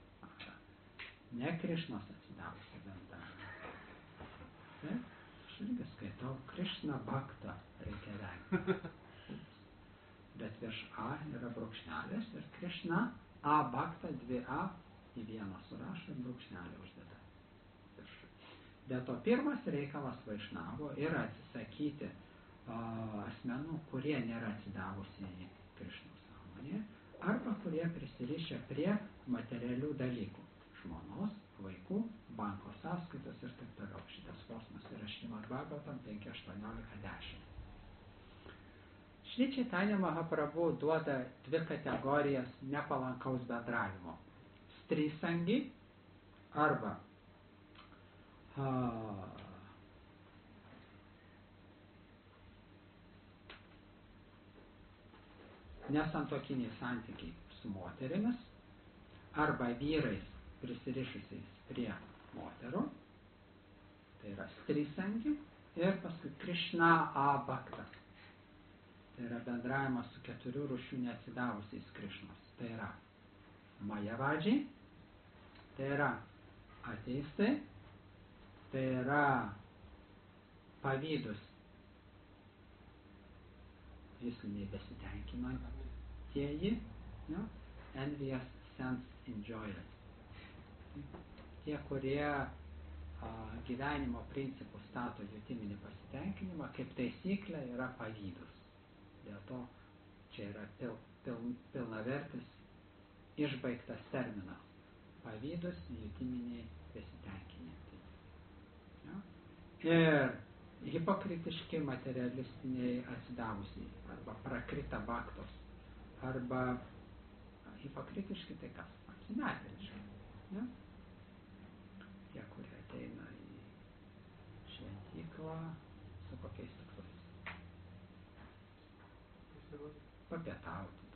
Speaker 1: Ne Krišnos atsidavusi bendravimo. Taip, aš irgi skaitau. Krišna bhakta reikia vengti. Bet virš A yra brūkšnelis ir Krišna A bhakta, dvi A į vieną surašo ir brūkšnelį uždeda. Dėl to pirmas reikalas vaišnavo yra atsisakyti uh, asmenų, kurie nėra atsidavusi į Krišnos sąmonę arba kurie prisirišę prie materialių dalykų. Žmonos, vaikų, banko sąskaitos ir taip toliau. Šitas posmas yra Šrimad Bhagavatam penki aštuoniolika dešimt. Šri Chaitanya Mahaprabhu duoda dvi kategorijas nepalankaus bendravimo. Strisangi arba uh, nesantuokiniai santykiai su moterimis arba vyrais prisirišusiais prie moterų, tai yra strisangi, ir paskui Krišna abhakta. Tai yra bendravimas su keturių rūšių neatsidavusiais Krišnos. Tai yra majavadžiai, tai yra ateistai, tai yra pavydus vysliniai besitenkinantieji, no? Envious sense enjoyers. Tie, kurie a, gyvenimo principų stato jutiminį pasitenkinimą, kaip taisyklė yra pavydus. Dėl to čia yra pil, pil, pilnavertis išbaigtas terminas. Pavydus jutiminiai pasitenkinimai. Ja? Ir hipokritiški materialistiniai atsidavusiai arba prakrita baktos arba hipokritiški tai kas? Apsimetėliški. Ja? Tie, kurie ateina į šventyklą su kokiais tikslais? Papietauti.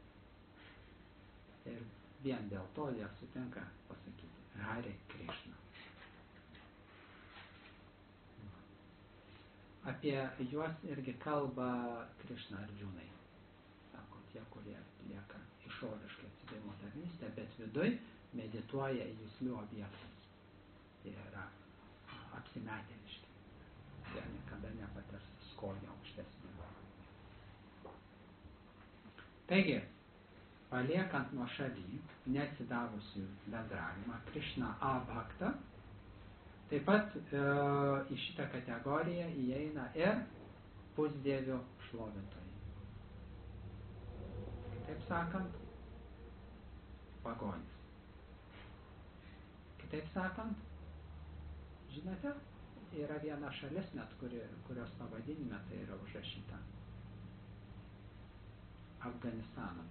Speaker 1: Ir vien dėl to jie sutinka pasakyti Hare Krishna. Apie juos irgi kalba Krishna Arjunai. Sako, tie, kurie lieka išoriškai atsidavimo tarnystę, bet viduj medituoja į juslių objektus. Jie yra apsimetėliški. Jie niekada nepatirs skonio aukštesnio. Taigi, paliekant nuo šaly neatsidavusių bendravimą, Krišna abhakta, taip pat e, į šitą kategoriją įeina ir pusdievių šlovintojai. Kitaip sakant, pagonis. Kitaip sakant, žinote, yra viena šalis net, kuri, kurios pavadinime tai yra užrašyta. Afganistanas.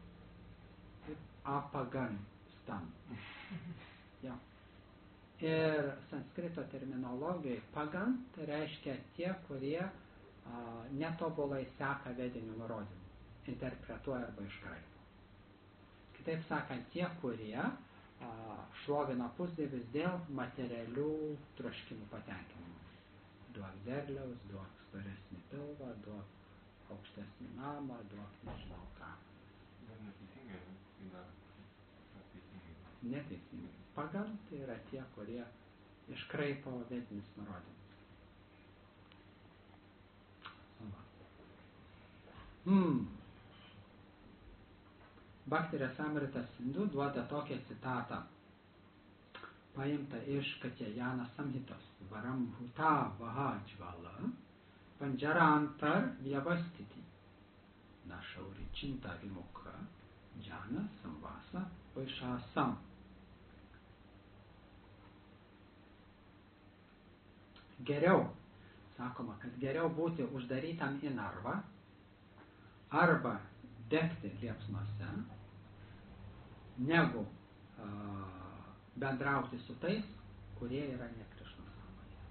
Speaker 1: Apaganistan. Ja. Ir sanskrito terminologijai pagan tai reiškia tie, kurie a, netobulai seka vedinių nurodymų, interpretuoja arba iškraipo. Kitaip sakant, tie, kurie a, šlovina pusdievius dėl materialių troškimų patenkinimo. Duok derliaus, duok storesnį pilvą, duok aukštesnį namą, duok nežinau ką. Neteisingai. Pagal tai yra tie, kurie iškraipo vedinius nurodymus. Hmm. Bhakti Rasamrita Sindhu duoda tokią citatą, paimta iš Katyayana Samhitos. Varam bhuta vaha jvala panjarantar vyavastiti našauri činta vimukha jana samvasa vaishasam. Geriau, sakoma, kad geriau būti uždarytam į narvą arba degti liepsnose, negu uh, bendrauti su tais, kurie yra ne Krišnos sąmonėje.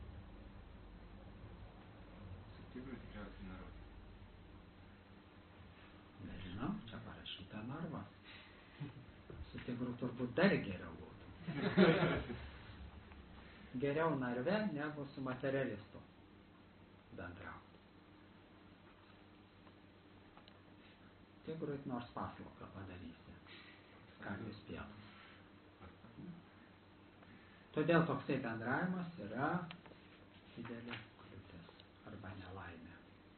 Speaker 2: Tikrųjų tikriausiai narvas.
Speaker 1: Nežinau, čia parašyta narvas. turbūt dar geriau būtų. Geriau narve negu su materialistu bendrauti. Tigrui nors paslaugą padarysi, skardys pietus. Todėl toksai bendravimas yra didelė kliūtis arba nelaimė.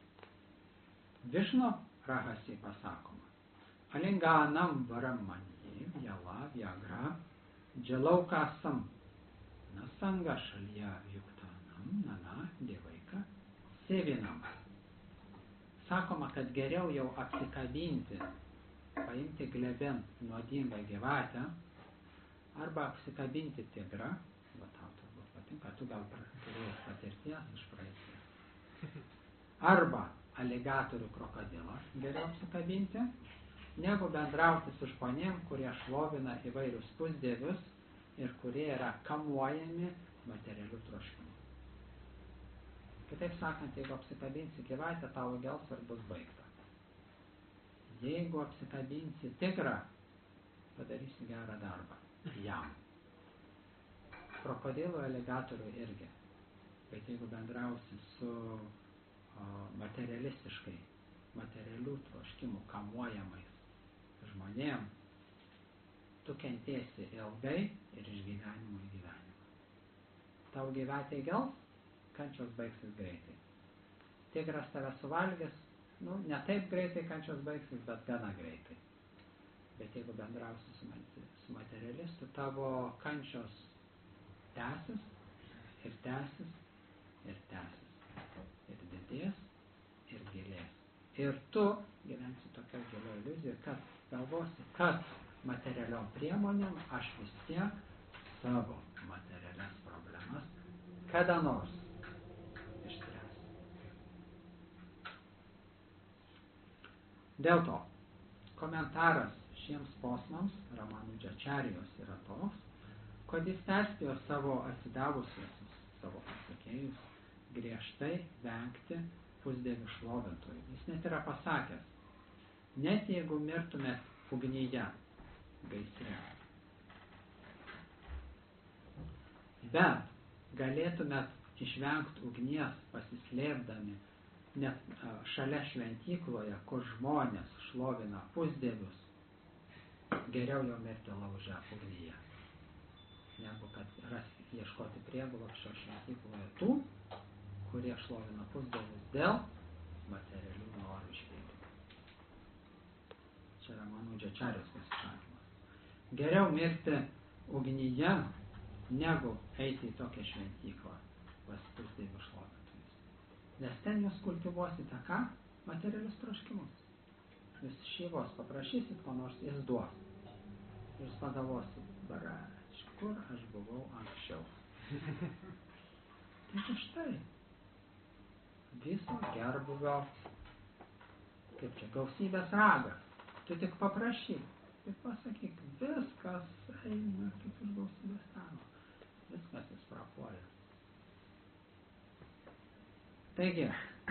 Speaker 1: Višnu rahasy pasakoma: Alinganam varam manjim jala vyagra džilaukasam nasanga šalia yuktanam nana devaika sevinam. Sakoma, kad geriau jau apsikabinti, paimti glebin nuodingą gyvatę, arba apsikabinti tigrą, va tau turbūt patinka, tu gal turėjai patirties iš praeities, arba aligatorių krokodilą geriau apsikabinti, negu bendrauti su žmonėm, kurie šlovina įvairius pusdievius ir kurie yra kamuojami materialių troškimų. Kitaip sakant, jeigu apsikabinsi gyvatę, tavo gels ir bus baigta. Jeigu apsikabinsi tigrą, padarysi gerą darbą jam. Krokodilų, aligatorių irgi. Bet jeigu bendrausi su o, materialistiškai, materialių troškimų kamuojamais žmonėm, tu kentėsi ilgai ir iš gyvenimo į gyvenimą. Tau gyvatė gels, kančios baigsis greitai. Tigras tave suvalgys, nu, ne taip greitai kančios baigsis, bet gana greitai. Bet jeigu bendrausi su, su materialistu, tavo kančios tęsis ir tęsis ir tęsis. Ir didės, ir gilės. Ir tu gyvensi tokia gilio iliuzija, kad galvosi, kad materialiom priemonėm aš vis tiek savo materialias problemas kada nors išspręsiu. Dėl to komentaras šiems posmams Ramanudžačarijos yra toks, kad jis perspėjo savo atsidavusius, savo pasakėjus, griežtai vengti pusdievių šlovintojų. Jis net yra pasakęs, net jeigu mirtumėt ugnyje, gaisre, bet galėtumėt išvengti ugnies pasislėpdami net šalia šventykloje, kur žmonės šlovina pusdievius, geriau jau mirti lauže ugnyje, negu kad rasti, ieškoti prieglobsčio šventykloje tų, kurie šlovina pusdievius dėl materialių norų išpildymų. Čia yra Ramanudžačarijos pasisakymas. Geriau mirti ugnyje, negu eiti į tokią šventyklą pas pusdievių šlovintojus. Nes ten jūs kultivuosite ką? Materialius troškimus. Jūs šyvos paprašysit, ko nors jis duos. Jūs pagalvosit, barač, kur aš buvau anksčiau. Tai štai, viso gerbuvio, kaip čia, gausybės ragas. Tu tik paprašyk, tik pasakyk, viskas eina kaip iš gausybės rago. Viskas jis prapuolė. Taigi,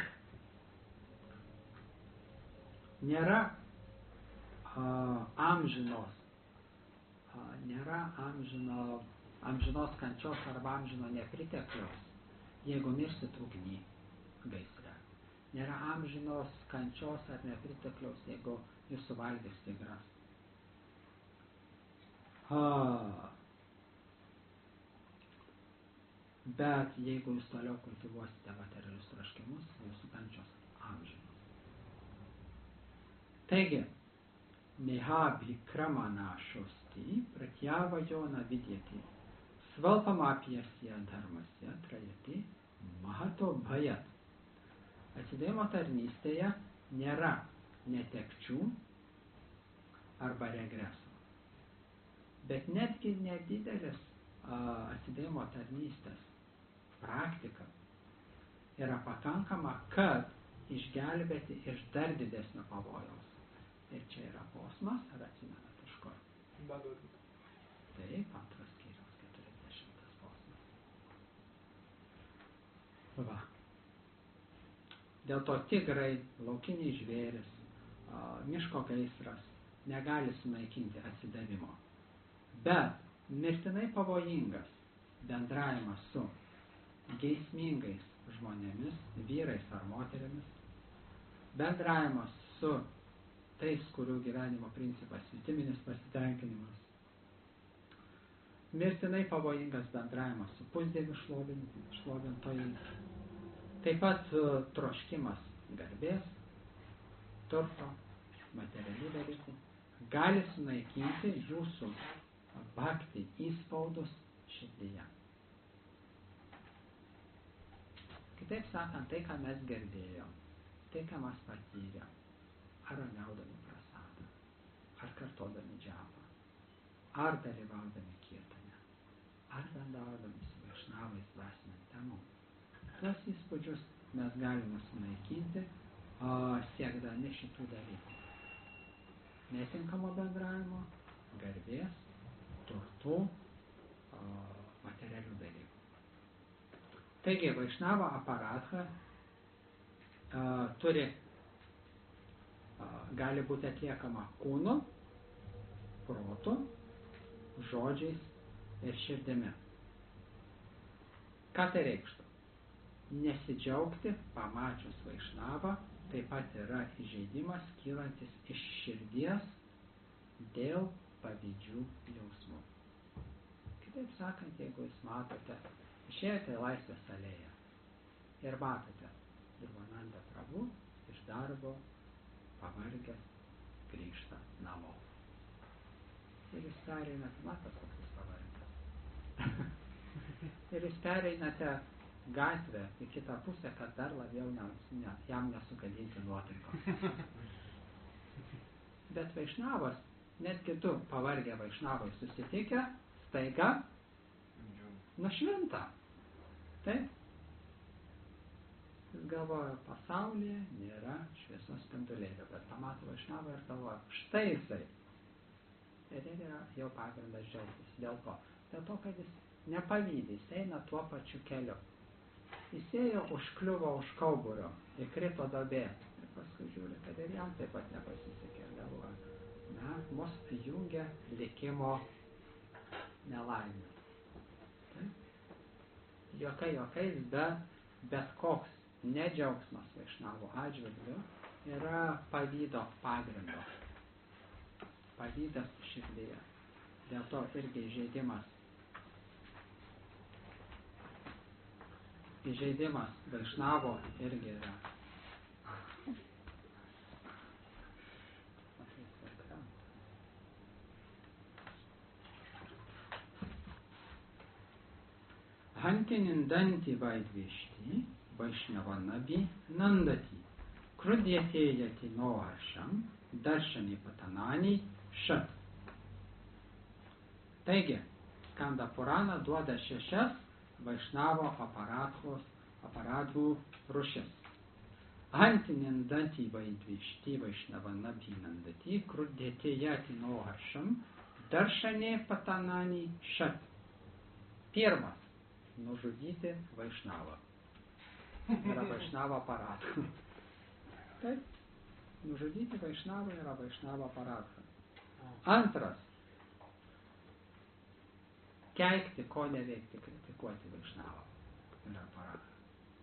Speaker 1: nėra a, amžinos, a, nėra amžino, amžinos kančios arba amžino nepritekliaus, jeigu mirsit ugny gaisre. Nėra amžinos kančios ar nepritekliaus, jeigu jūs suvalgys tigras. A, bet jeigu jūs toliau kultivuosite materialius troškimus, jūsų kančios amžinos. Taigi, neha bhikramana šosti pratyavajona vidyati svalpamapyasya dharmasya trajati mahato bhayat. Atsidavimo tarnystėje nėra netekčių arba regreso. Bet netgi nedidelis a, atsidavimo tarnystės praktika yra pakankama, kad išgelbėti iš dar didesnio pavojaus. Ir čia yra posmas, ar atsimenat iš kur? Taip, antras skyriaus keturiasdešimtas posmas. Va. Dėl to tigrai, laukiniai žvėris, miško gaisras negali sunaikinti atsidavimo. Bet mirtinai pavojingas bendravimas su geismingais žmonėmis, vyrais ar moterimis, bendravimas su tais, kurių gyvenimo principas jutiminis pasitenkinimas, mirtinai pavojingas bendravimas su pusdieviu šlovintojais, taip pat troškimas garbės, turto, materialių dalykų, gali sunaikinti jūsų bhakti įspaudus širdyje. Kitaip sakant, tai, ką mes girdėjom, tai, ką mes patyrėm, ar ramiaudami prasadą, ar kartodami džapą, ar dalyvaudami kirtane, ar bendraudami su vaišnavais dvasiniam temom, tuos įspūdžius mes galime sunaikinti, siekdami šitų dalykų. Netinkamo bendravimo, garbės, turtų, materialių dalykų. Taigi, vaišnava aparatha turi, gali būti atliekama kūnu, protu, žodžiais ir širdimi. Ką tai reikštų? Nesidžiaugti pamačius vaišnavą taip pat yra įžeidimas kylantis iš širdies dėl pavydžių jausmų. Kitaip sakant, jeigu jūs matote, išėjote į Laisvės alėją ir matote Dhruvananda Prabhu iš darbo pavargęs grįžta namo. Ir jūs pereinate, matot, koks jis pavargęs. Ir jūs pereinate gatvę į kitą pusę, kad dar labiau ne, ne, jam nesugadinti nuotaikos. Bet vaišnavas, netgi du pavargę vaišnavai susitikę, staiga nušvinta. Taip? Jis galvoja, pasaulyje nėra šviesos spindulėlio, bet pamato vaišnavą ir galvoja, štai jisai. Ir yra jau pagrindas džiaugtis. Dėl ko? Dėl to, kad jis nepavydė, jis eina tuo pačiu keliu. Jis ėjo, užkliuvo už kauburio, įkrito duobė. Ir paskui žiūri, kad ir jam taip pat nepasisekė. Galvoja, na, mus jungia likimo nelaimė. Jokai, jokais, bet bet koks nedžiaugsmas vaišnavų atžvilgiu yra pavydo pagrindo. Pavydas širdyje. Dėl to irgi įžeidimas. Įžeidimas vaišnavo irgi yra. Hanti nindanti vaidvišti, vaišnavanabi nandati, krudėtėjati noharšam, daršani patanani šat. Taigi, Skanda Purana duoda šešias vaišnavo aparatos, aparadų rušis. Hanti nindanti vaidvišti, vaišnavanabi nandati, krudėtėjati noharšam, daršani patanani šat. Pirmas. Nužudyti vaišnavą. Yra vaišnavo aparatą. Taip. Nužudyti vaišnavą yra vaišnavo aparatą. Antras. Keikti, ko neveikti, kritikuoti vaišnavą. Yra aparatą.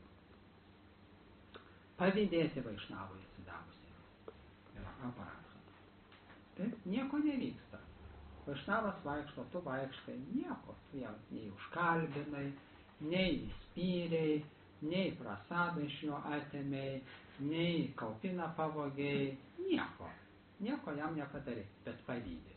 Speaker 1: Pavydėti vaišnavui atsidavusiai. Yra aparatą. Taip. Nieko nevyksta. Vaišnavas vaikšto, tu vaikštai, nieko, tu jau nei užkalbinai, nei įspyrei, nei prasadą iš jo atėmei, nei kaupiną pavogiai, nieko. Nieko jam nepadarai, bet pavydė.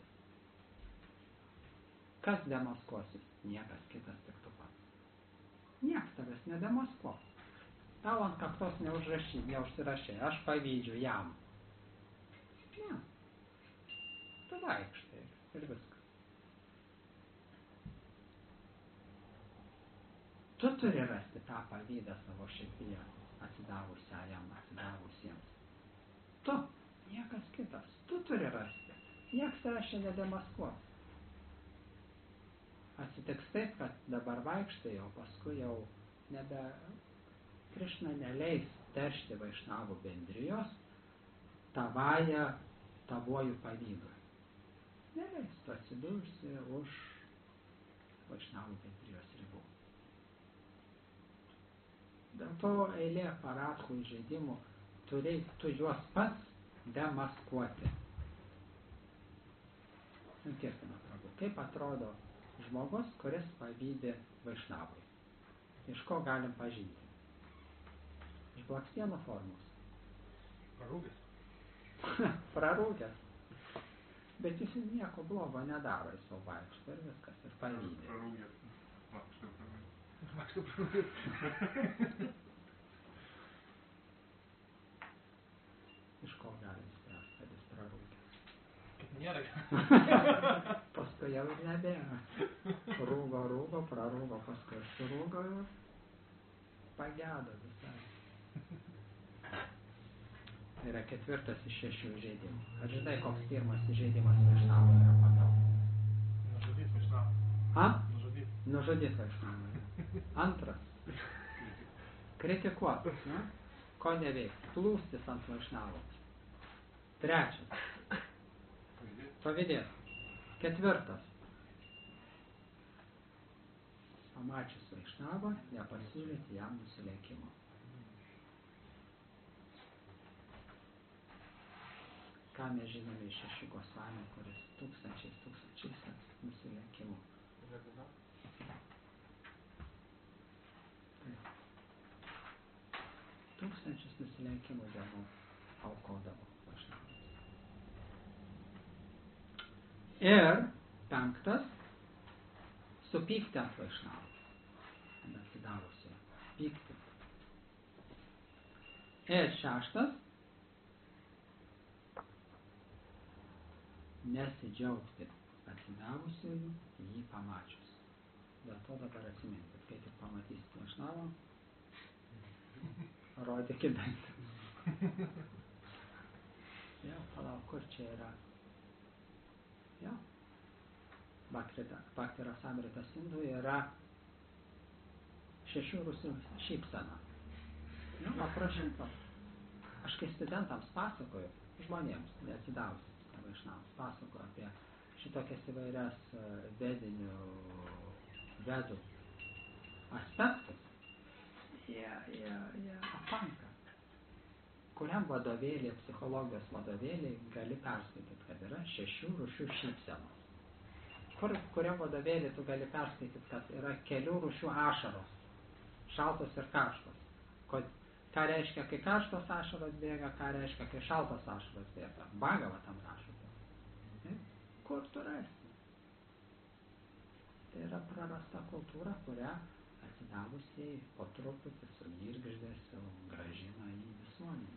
Speaker 1: Kas demaskuosis? Niekas kitas, tik tu pats. Niekas tavęs nedemaskuos. Tau ant kaktos neužrašy, neužsirašai, aš pavydžiu jam. Ne. Tu vaikštai. Ir viskas. Tu turi rasti tą pavydą savo širdyje, atsidavusiajam, atsidavusiems. Tu, niekas kitas. Tu turi rasti. Niekas tavęs čia nedemaskuos. Atsitiks taip, kad dabar vaikštai, o paskui jau nebe Krišna neleis teršti vaišnavų bendrijos tavąją, tavuoju pavydu. neleistų atsidursi už Vaišnavų bendrijos ribų. Dėl to eilė paradhų įžeidimų turėtų juos pats demaskuoti. Sankirtana Prabhu. Kaip atrodo žmogus, kuris pavydi Vaišnavui? Iš ko galim pažinti? Iš blakstienų formos.
Speaker 2: Prarūgęs.
Speaker 1: Prarūgęs. Bet jis nieko blogo nedaro, jis savo vaikšto ir viskas, ir pavydė.
Speaker 2: Prarūgęs. Lakšto prarūgęs. Lakšto prarūgęs.
Speaker 1: Iš ko galim spręsti, kad jis prarūgęs?
Speaker 2: Kaip nėra.
Speaker 1: Paskui jau ir nebėra. Rūgo, rūgo, prarūgo, paskui surūgo ir pagedo visai. Yra ketvirtas iš šešių įžeidimų. Ar žinai, koks pirmas įžeidimas Vaišnavui yra pagal?
Speaker 2: Nužudyt Vaišnavą.
Speaker 1: Ha?
Speaker 2: Nužudyt.
Speaker 1: Nužudyt Vaišnavui. Antras. Kritikuot. Ne? Ko neveikti? Plūstis ant Vaišnavo. Trečias. Pavydėt. Ketvirtas. Pamačius Vaišnavą, nepasiūlyti jam nusilenkimo. Ką mes žinome iš šešių Gosvamių, kuris tūkstančiais, tūkstančiais nusilenkimų. Taip. Tūkstančius nusilenkimų dienų aukodavo Vaišnavams. Ir penktas, supykti ant Vaišnavų. Neatsidavusi. Pykti. Ir šeštas, nesidžiaugti atsidavusiųjų jį pamačius. Dėl to dabar atsiminkit, kai tik pamatysit Vaišnavą, rodykit dantis. Jau, palauk, kur čia yra? Jau. Bhakti Rasamrita Sindhu yra šešių rūsių šypsena. Nu, aprašyta. Aš kai studentams pasakoju, žmonėms, neatsidavusius Vaišnavams, pasakoju apie šitokias įvairias vedinių vedų aspektus, jie, jie, jie apanka. Kuriam vadovėlį, psichologijos vadovėlį gali perskaityti, kad yra šešių rūšių šypsenos. Kur, kuriam vadovėlį tu gali perskaityti, kad yra kelių rūšių ašaros, šaltos ir karštos. Kod, ką reiškia, kai karštos ašaros bėga, ką reiškia, kai šaltos ašaros bėga. Bhagavatam rašo. Kur tu rasi? Tai yra prarasta kultūra, kurią atsidavusiai po truputį su girgždėsiu grąžina į visuomenę.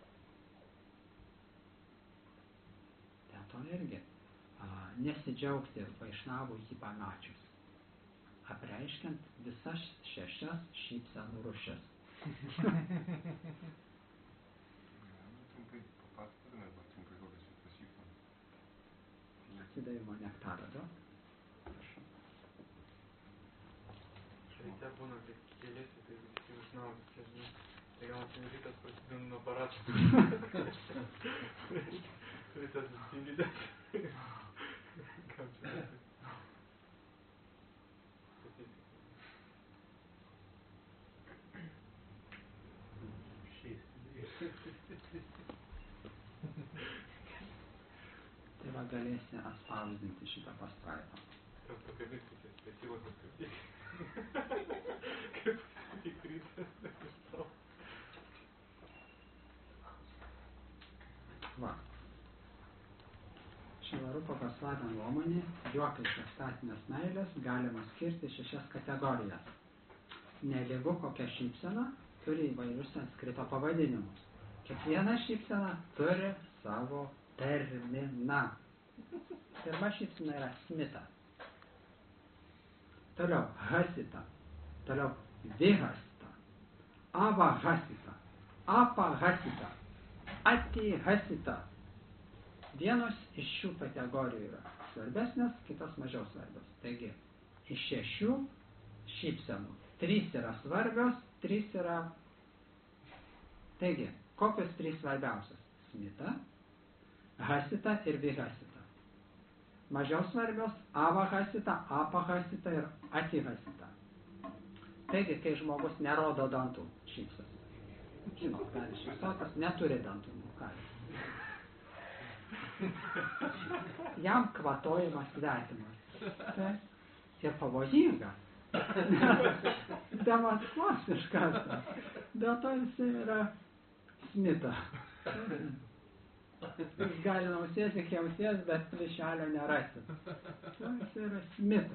Speaker 1: Dėl to irgi a, nesidžiaugti Vaišnavų jį pamačius, apreiškiant visas šešias šypsenų rūšis. Atsidavimo nektarą, du? Prašau.
Speaker 3: Ryte būna, kai kėlėsi, tai visi Vaišnavas, čia žinai, tai gal čia rytas prasidėjo nuo aparatų. Rytas susilydęs. Kam čia rytas?
Speaker 1: Tai va galėsi atspausdinti šitą pastraipą.
Speaker 3: Tas tokia viskas, specialos apskritai. Kaip įkrytas iš savo.
Speaker 1: Va. Šila Rupa Gosvamio nuomonė, juokai iš ekstatinės meilės galima skirti šešias kategorijas. Nelygu kokia šypsena turi įvairius sanskrito pavadinimus. Kiekviena šypsena turi savo terminą. Pirma šypsena yra smita. Toliau hasita. Toliau vihasita. Avahasita. Apahasita. Atihasita. Vienos iš šių kategorijų yra svarbesnės, kitos mažiau svarbios. Taigi, iš šešių šypsenų. Trys yra svarbios, trys yra... Taigi, kokios trys svarbiausios? Smita, hasita ir vihasita. mažiau svarbios avahasita, apahasita ir atihasita. Taigi, kai žmogus nerodo dantų, šypsosi. Žinot, gali šypsotis, neturi dantų. Gali. Jam kvatojimas svetimas. Tai ir pavojingas. Demonstruosiškas. Dėl to jis yra smita. Jis gali nausės iki ausies, bet plyšelio nerasit. Tai jis yra smita.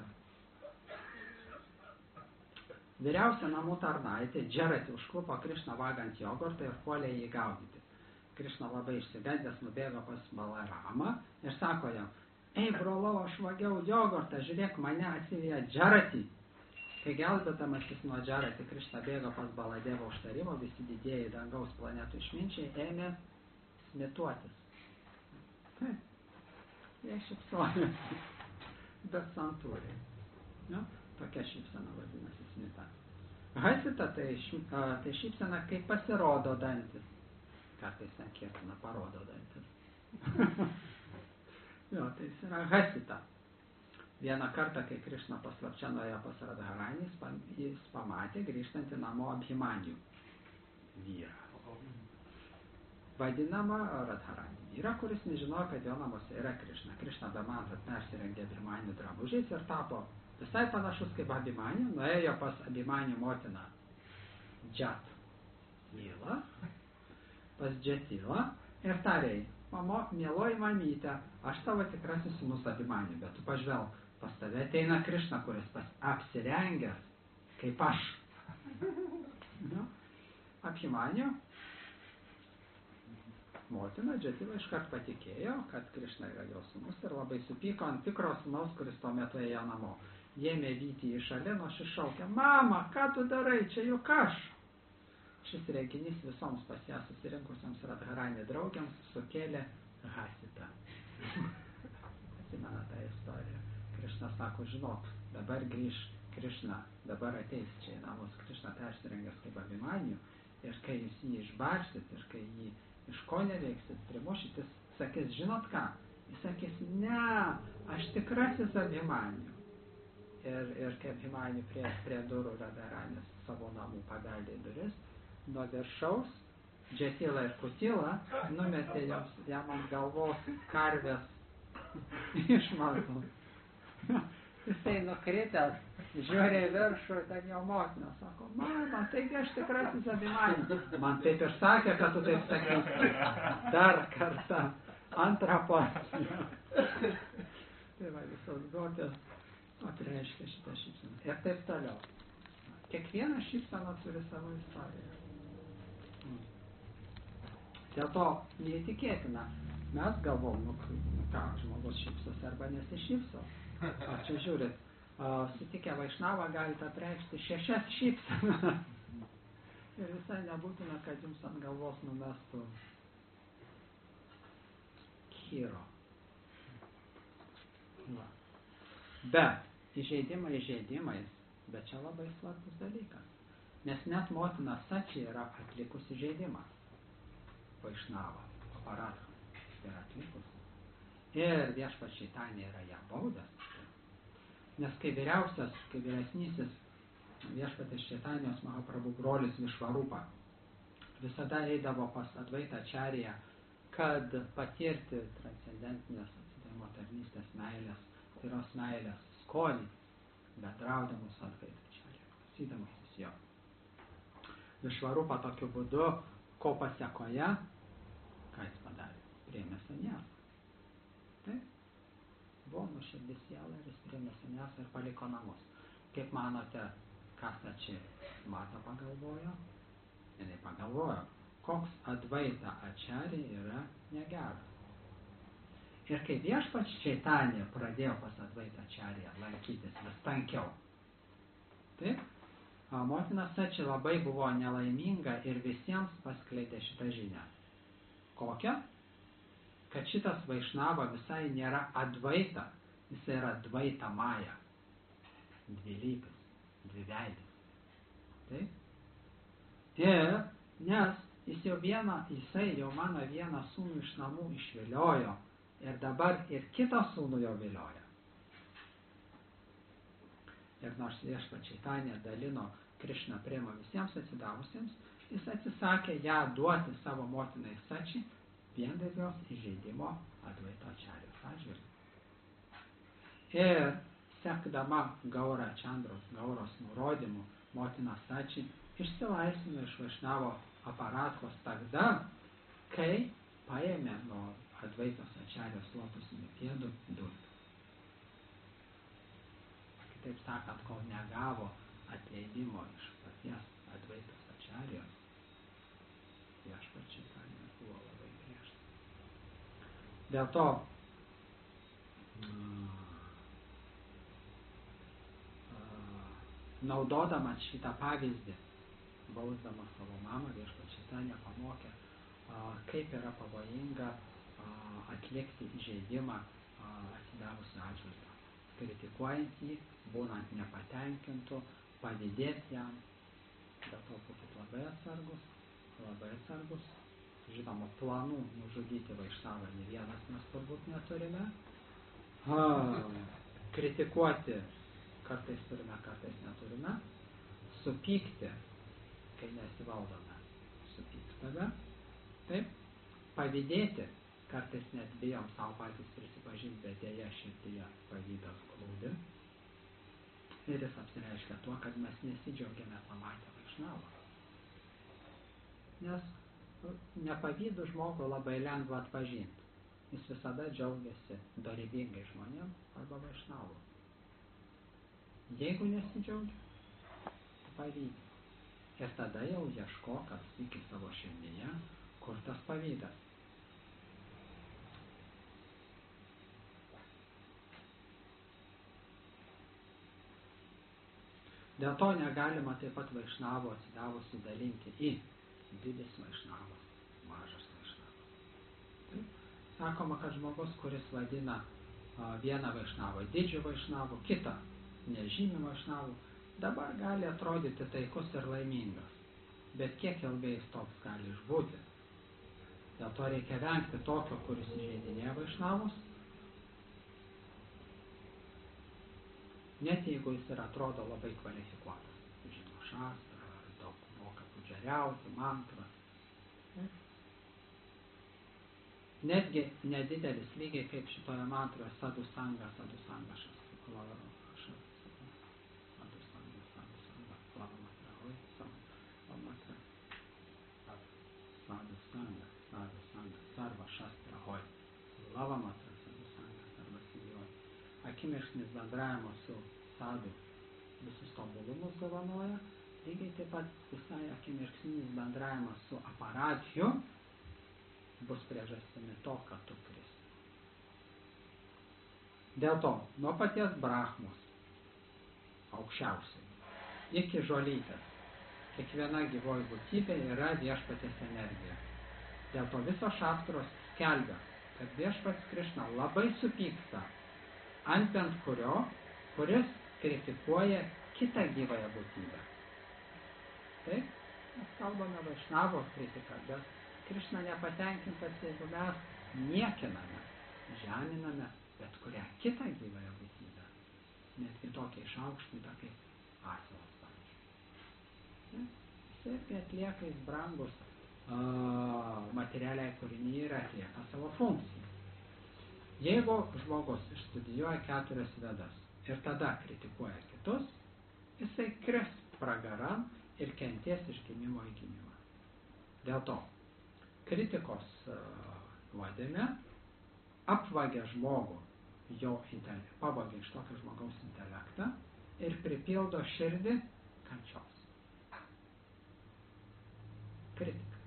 Speaker 1: Vyriausia namų tarnaitė Džerati užklupo Krišną vagant jogurtą ir puolė jį gaudyti. Krišna labai išsigandęs nubėgo pas Balaramą ir sako jam, ei, brolau, aš vagiau jogurtą, žiūrėk, mane atsiveja Džerati. Kai gelbėdamasis nuo Džerati, Krišna bėgo pas Baladevą užtarimo, visi didieji dangaus planetų išminčiai ėmė smituotis. Taip, jie šipsojasi, bet santūriai. Ja? Tokia šypsena vadinasi smita. Hasita tai, tai šypsena, kai pasirodo dantis. Kartais sankėtina parodo dantis. Jo, tai jis yra hasita. Vieną kartą, kai Krišna paslapčia nuėjo pas Radharanį, jis pamatė grįžtantį namo Abhimanijų vyrą. Vadinama Radharanį vyrą, kuris nežinojo, kad jo namuose yra Krišna. Krišna be mantra persirengė Abhimanijų drabužiais ir tapo visai panašus kaip Abhimanijų, nuėjo pas Abhimanijų motiną Džatila, pas Džatilą ir tarė, mamo, mieloji mamytė, aš tavo tikrasis sūnus Abhimanijų, bet tu pažvelk, pas tave ateina Krišna, kuris pas apsirengęs kaip aš. Nu, Abhimanijų motina Džatila iškart patikėjo, kad Krišna yra jo sūnus ir labai supyko ant tikro sūnaus, kuris tuo metu ėjo namo. Jėmė vyti į šalin, o šis šaukė, mama, ką tu darai, čia juk aš. Šis reginys visoms pas ją susirinkusiams Radharanį draugiams sukėlė hasitą. Atsimena tą istoriją. Krišna sako, žinok, dabar grįž Krišna, dabar ateis čia į namus Krišna persirengęs kaip Abhimanijų ir kai jūs jį išbarsit ir kai jį iš ko neveiksit, primušit, jis sakys, žinot ką? Jis sakys, ne, aš tikrasis Abhimanijų. Ir, ir kaip Abhimanijų prie, prie durų Radharanis savo namų pabeldė duris, nuo viršaus Džatila ir Kutila numetė jam, jam ant galvos karvės išmatų. Jisai nukritęs, žiūrė į viršų, ten jo motina sako, mama, taigi aš tikrasis Abhimanijų. Man taip ir sakė, kad tu taip sakysi. Dar kartą, antrą porciją. Tai va, visos gotės apreiškia šitą šypseną. Ir taip toliau. Kiekviena šypsena turi savo istoriją. Dėl to neįtikėtina. Mes galvom, nu, nu ką, žmogus šypsos arba nesišypso. O čia žiūrit, sutikę Vaišnavą galite apreikšti šešias šypsenas. Ir visai nebūtina, kad jums ant galvos numestų kiro. Va. Bet įžeidimai įžeidimais, bet čia labai svarbus dalykas. Nes net motina Sačia yra atlikusi žeidimą. Vaišnava, aparatą yra atlikusi. Ir viešpats Čaitanija yra ją baudęs. Nes kai vyriausias, kai vyresnysis viešpatis Čaitanijos Mahaprabhu brolis Višvarupa visada eidavo pas Advaitą Ačarją, kad patirti transcendentinės atsidavimo tarnystės meilės, tyros meilės skonį, bendraudamas Advaitą Ačarją, klausydamasis jo. Višvarupa tokiu būdu, ko pasiekoje, ką jis padarė? Priėmė saniasą. Taip? Buvo nuoširdis siela ir jis priėmė saniasą ir paliko namus. Kaip manote, ką Sačia Mata pagalvojo? Jinai pagalvojo, koks Advaita Ačarya yra negeras. Ir kai viešpats Čaitanija pradėjo pas Advaitą Ačarją lankytis vis tankiau, taip, motina Sačia labai buvo nelaiminga ir visiems paskleidė šitą žinią. Kokią? Kad šitas Vaišnava visai nėra Advaita, jis yra Dvaita Maja. Dvilypis, dviveidis. Taip? Ir nes jis jau vieną, jisai jau mano vieną sūnų iš namų išviliojo Ir dabar ir kitą sūnų jau vilioja. Ir nors viešpats Čaitanija dalino Krišną premą visiems atsidavusiems, jis atsisakė ją duoti savo motinai Sači vien dėl jos įžeidimo Advaita Ačarijos atžvilgiu. Ir sekdama Gaura Čandros Gauros nurodymų, motina Sači išsilaisvino iš Vaišnavo aparatkos tada, kai paėmė nuo Advaitos Ačarijos lotusinių pėdų dulkių. Kitaip sakant, kol negavo atleidimo iš paties Advaitos Ačarijos, viešpats Čaitanija buvo labai griežtas. Dėl to naudodamas šitą pavyzdį, bausdamas savo mamą, viešpats Čaitanija pamokė, kaip yra pavojinga atlikti įžeidimą atsidavusio atžvilgio. Kritikuojant jį, būnant nepatenkintų, pavydėti jam. Dėl to būkit labai atsargus, labai atsargus. Žinoma, planų nužudyti Vaišnavą ne vienas mes turbūt neturime. Ha, kritikuoti kartais turime, kartais neturime. Supykti, kai nesivaldome, supykstame. Taip, pavydėti, kartais net bijom savo patys prisipažinti, bet dėja širdyje pavydas glūdi. Ir jis apsireiškia tuo, kad mes nesidžiaugiame pamatę Vaišnavą. Nes nepavydų žmogų labai lengva atpažinti. Jis visada džiaugiasi dorybingai žmonėm arba Vaišnavu. Jeigu nesidžiaugia, pavydi. Ir tada jau ieško, kad iki savo širdyje, kur tas pavydas. Dėl to negalima taip pat Vaišnavo atsidavusi dalinti į didis Vaišnavas, mažas Vaišnavas. Sakoma, kad žmogus, kuris vadina vieną Vaišnavą didžiu Vaišnavu, kitą nežymiu Vaišnavu, dabar gali atrodyti taikus ir laimingas. Bet kiek ilgai jis toks gali išbūti? Dėl to reikia vengti tokio, kuris įžeidinėja Vaišnavus. Net jeigu jis ir atrodo labai kvalifikuotas. Žino šastrą, daug moka pudžeriauti, mantras. Netgi nedidelis lygiai kaip šitoje mantroje sadhu sanga, sadhu sanga, sadhu sanga, sadhu sanga, lavamatra, oi, lavamatra, sadhu sanga, sadhu sanga, sarva šastra, oi, lavamatra, sadhu sanga, sarva sidioj. Akimirksnis bendravimas su sadhu visus tobulumus dovanoja, lygiai taip pat visai akimirksnis bendravimas su aparadhiu bus priežastimi to, kad tu kristi. Dėl to, nuo paties Brahmos aukščiausiai iki žolytės, kiekviena gyvoji būtybė yra viešpaties energija. Dėl to visos šastros skelbia, kad viešpats Krišna labai supyksta ant bent kurio, kuris kritikuoja kitą gyvąją būtybę. Taip, mes kalbame Vaišnavo kritiką, bet Krišna nepatenkintas, jeigu mes niekiname, žeminame bet kurią kitą gyvąją būtybę, netgi tokia išaukštinta kaip asilas, pavyzdžiui. Jis irgi atlieka, jis brangus uh, materialiai kūriniai ir atlieka savo funkciją. Jeigu žmogus išstudijuoja keturias vedas ir tada kritikuoja kitus, jisai kris pragaran ir kenties iš gimimo į gimimą. Dėl to kritikos nuodėmė apvagia žmogų, jo intelektą, pavagia iš tokio žmogaus intelektą ir pripildo širdį kančios. Kritika.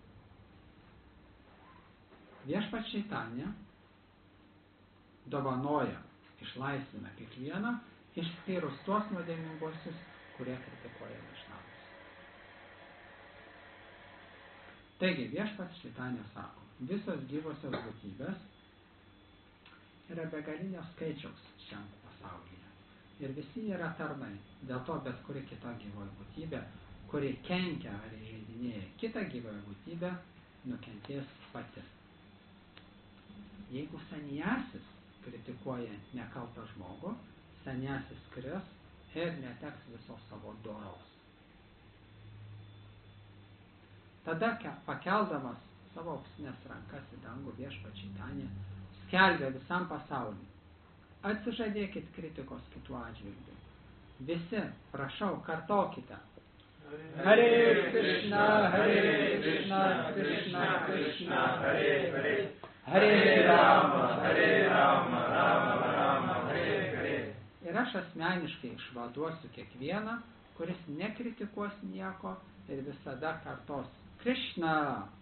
Speaker 1: Viešpats Čaitanija dovanoja, išlaisvina kiekvieną, išskyrus tuos nuodėminguosius, kurie kritikuoja Vaišnavus. Taigi, viešpats Čaitanija sako, visos gyvosios būtybės yra begalinio skaičiaus šiam pasaulyje. Ir visi yra tarnai. Dėl to bet kuri kita gyvoji būtybė, kuri kenkia ar įžeidinėja kitą gyvoją būtybę, nukentės pati. Jeigu sanjasis kritikuoja nekaltą žmogų, sanjasis kris ir neteks visos savo doros. Tada pakeldamas savo auksinės rankas į dangų viešpačiai Tanė, skelbė visam pasauliu. Atsižadėkit kritikos kitų atžvilgių. Visi, prašau, kartokite. Hare Krishna, Hare Krishna, Krishna Krishna, Hare Hare. Hare Rama, Hare Rama, Rama Rama, Hare Hare. Ir aš asmeniškai išvaduosiu kiekvieną, kuris nekritikuos nieko ir visada kartos Krishna.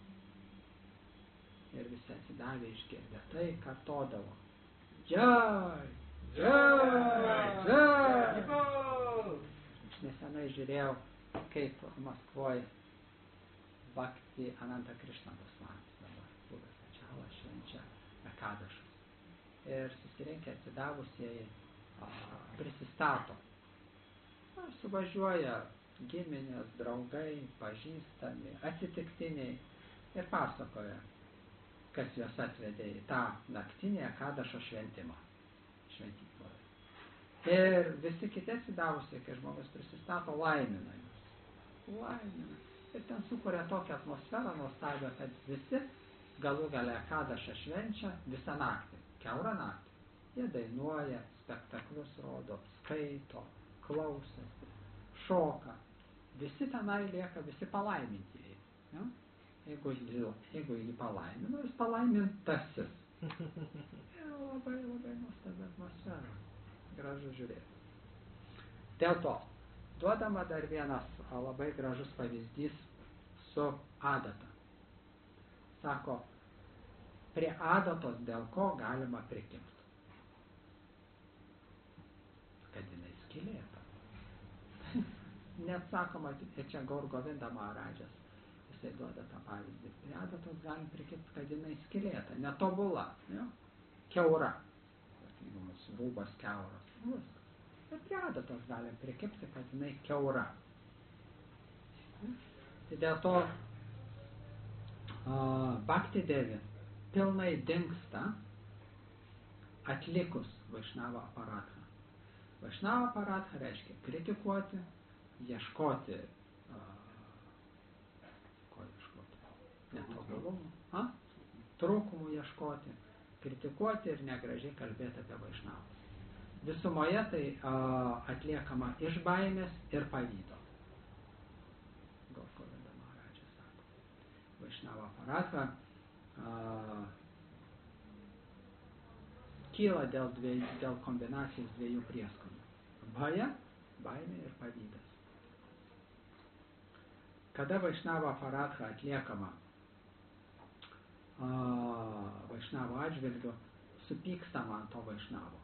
Speaker 1: Ir visi atsidavę išgirdę tai kartodavo. Jai, jai, jai. Aš nesenai žiūrėjau, kaip Maskvoje Bhakti Ananta Krishna Gosvamis, dabar buvęs Ačala, švenčia Ekadašus. Ir susirinkę atsidavusieji prisistato. Suvažiuoja giminės, draugai, pažįstami, atsitiktiniai ir pasakoja, kas juos atvedė į tą naktinį Ekadašo šventimą. Šventykloje. Ir visi kiti atsidavusiai, kai žmogus prisistato, laimina jūs. Laimina. Ir ten sukuria tokią atmosferą nuostabią, kad visi galų gale Ekadašą švenčia visą naktį, kiaurą naktį. Jie dainuoja, spektaklius rodo, skaito, klausosi, šoka. Visi tenai lieka, visi palaimintieji. Ja? Jeigu, jeigu jį palaimino, jis palaimintasis. Ir labai, labai nuostabi atmosfera. Gražu žiūrėti. Dėl to, duodama dar vienas labai gražus pavyzdys su adata. Sako, prie adatos dėl ko galima prikimti. Kad jinai skylėta. Net sakoma, čia Gaur Govinda Maharadžas, jisai duoda tą pavyzdį. Prie adatos galim prikimti, kad jinai skylėta, netobula, jo? Kiaura. Jeigu mūsų rūbas kiauras. Bet prie adatos galim prikimti, kad jinai kiaura. Tai dėl to uh, Bhakti Devi pilnai dingsta atlikus Vaišnava aparatą. Vaišnava aparatą reiškia kritikuoti, ieškoti, uh, ko ieškoti? Netobulumų, a? Trūkumų ieškoti, kritikuoti ir negražiai kalbėti apie Vaišnavą. Visumoje tai uh, atliekama iš baimės ir pavydo. Govinda Maharadžas sako. Vaišnava aparatą uh, kyla dėl, dviejų, dėl kombinacijos dviejų prieskonių. Bhaja, baimė ir pavydas. Kada Vaišnava aparatą atliekama uh, Vaišnavo atžvilgiu, supykstama ant to Vaišnavo.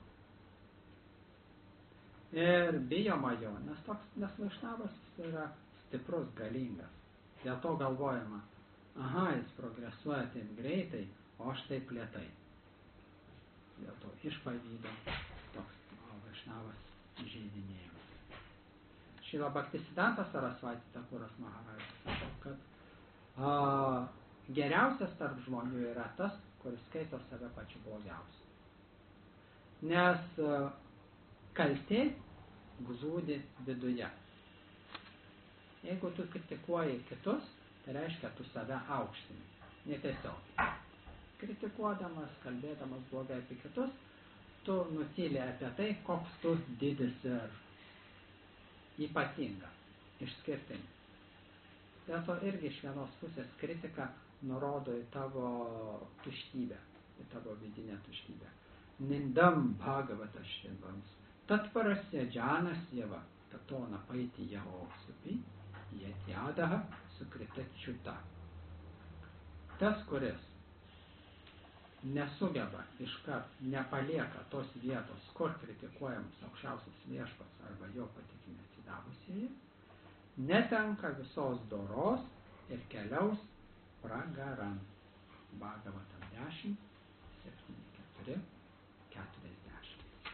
Speaker 1: Ir bijoma jo, nes, toks, nes Vaišnavas yra stiprus, galingas. Dėl to galvojama, aha, jis progresuoja taip greitai, o aš taip lėtai. Dėl to iš pavydo toks Vaišnavas įžeidinėjimas. Šrila Bhaktisiddhanta Sarasvati Thakuras Maharadžas sako, kad a, geriausias tarp žmonių yra tas, kuris skaito save pačiu blogiausiu. Nes a, kaltė glūdi viduje. Jeigu tu kritikuoji kitus, tai reiškia, tu save aukštini. Netiesiog. Kritikuodamas, kalbėdamas blogai apie kitus, tu nutyli apie tai, koks tu didis ir ypatingas, išskirtinis. Dėl to irgi iš vienos pusės kritika nurodo į tavo tuštybę, į tavo vidinę tuštybę. Nindam bhagavata šrivams, tatparasya džanasyeva, tatona paiti jahoksupi, jatjadaha sukritačiuta. Tas, kuris nesugeba iškart, nepalieka tos vietos, kur kritikuojamas aukščiausias viešpats arba jo patikimi atsidavusieji, netenka visos doros ir keliaus pragaran. Bhagavatam dešimt, septyni, keturi, keturiasdešimt.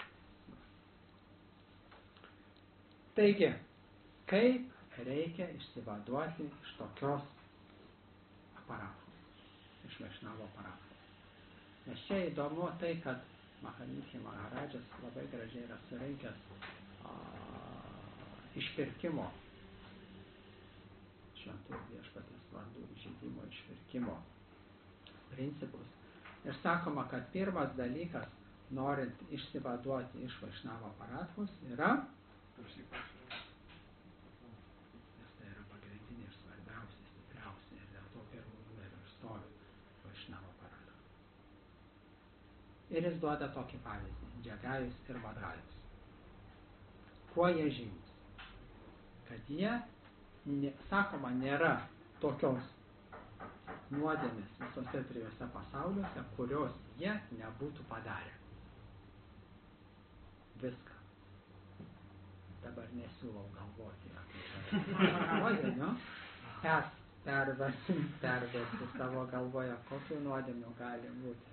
Speaker 1: Taigi, kaip reikia išsivaduoti iš tokios aparatos, iš Vaišnavo aparatos? Nes čia įdomu tai, kad Mahanidhi Maharadžas labai gražiai yra surinkęs a, išpirkimo, šventų viešpaties vardų įžeidimo išpirkimo principus. Ir sakoma, kad pirmas dalykas, norint išsivaduoti iš Vaišnavo aparatus, yra, nes tai yra pagrindinė ir svarbiausia, stipriausia, ir dėl to pirmų numerių ir stovi Vaišnavo aparatas. Ir jis duoda tokį pavyzdį, Džagajus ir Vadgajus. Kuo jie žymus? Kad jie, ne, sakoma, nėra tokios nuodėmės visose trijose pasauliuose, kurios jie nebūtų padarę. Viską. Dabar nesiūlau galvoti apie nuodėmių, per, perversti, perversti savo galvoje, kokių nuodėmių gali būti.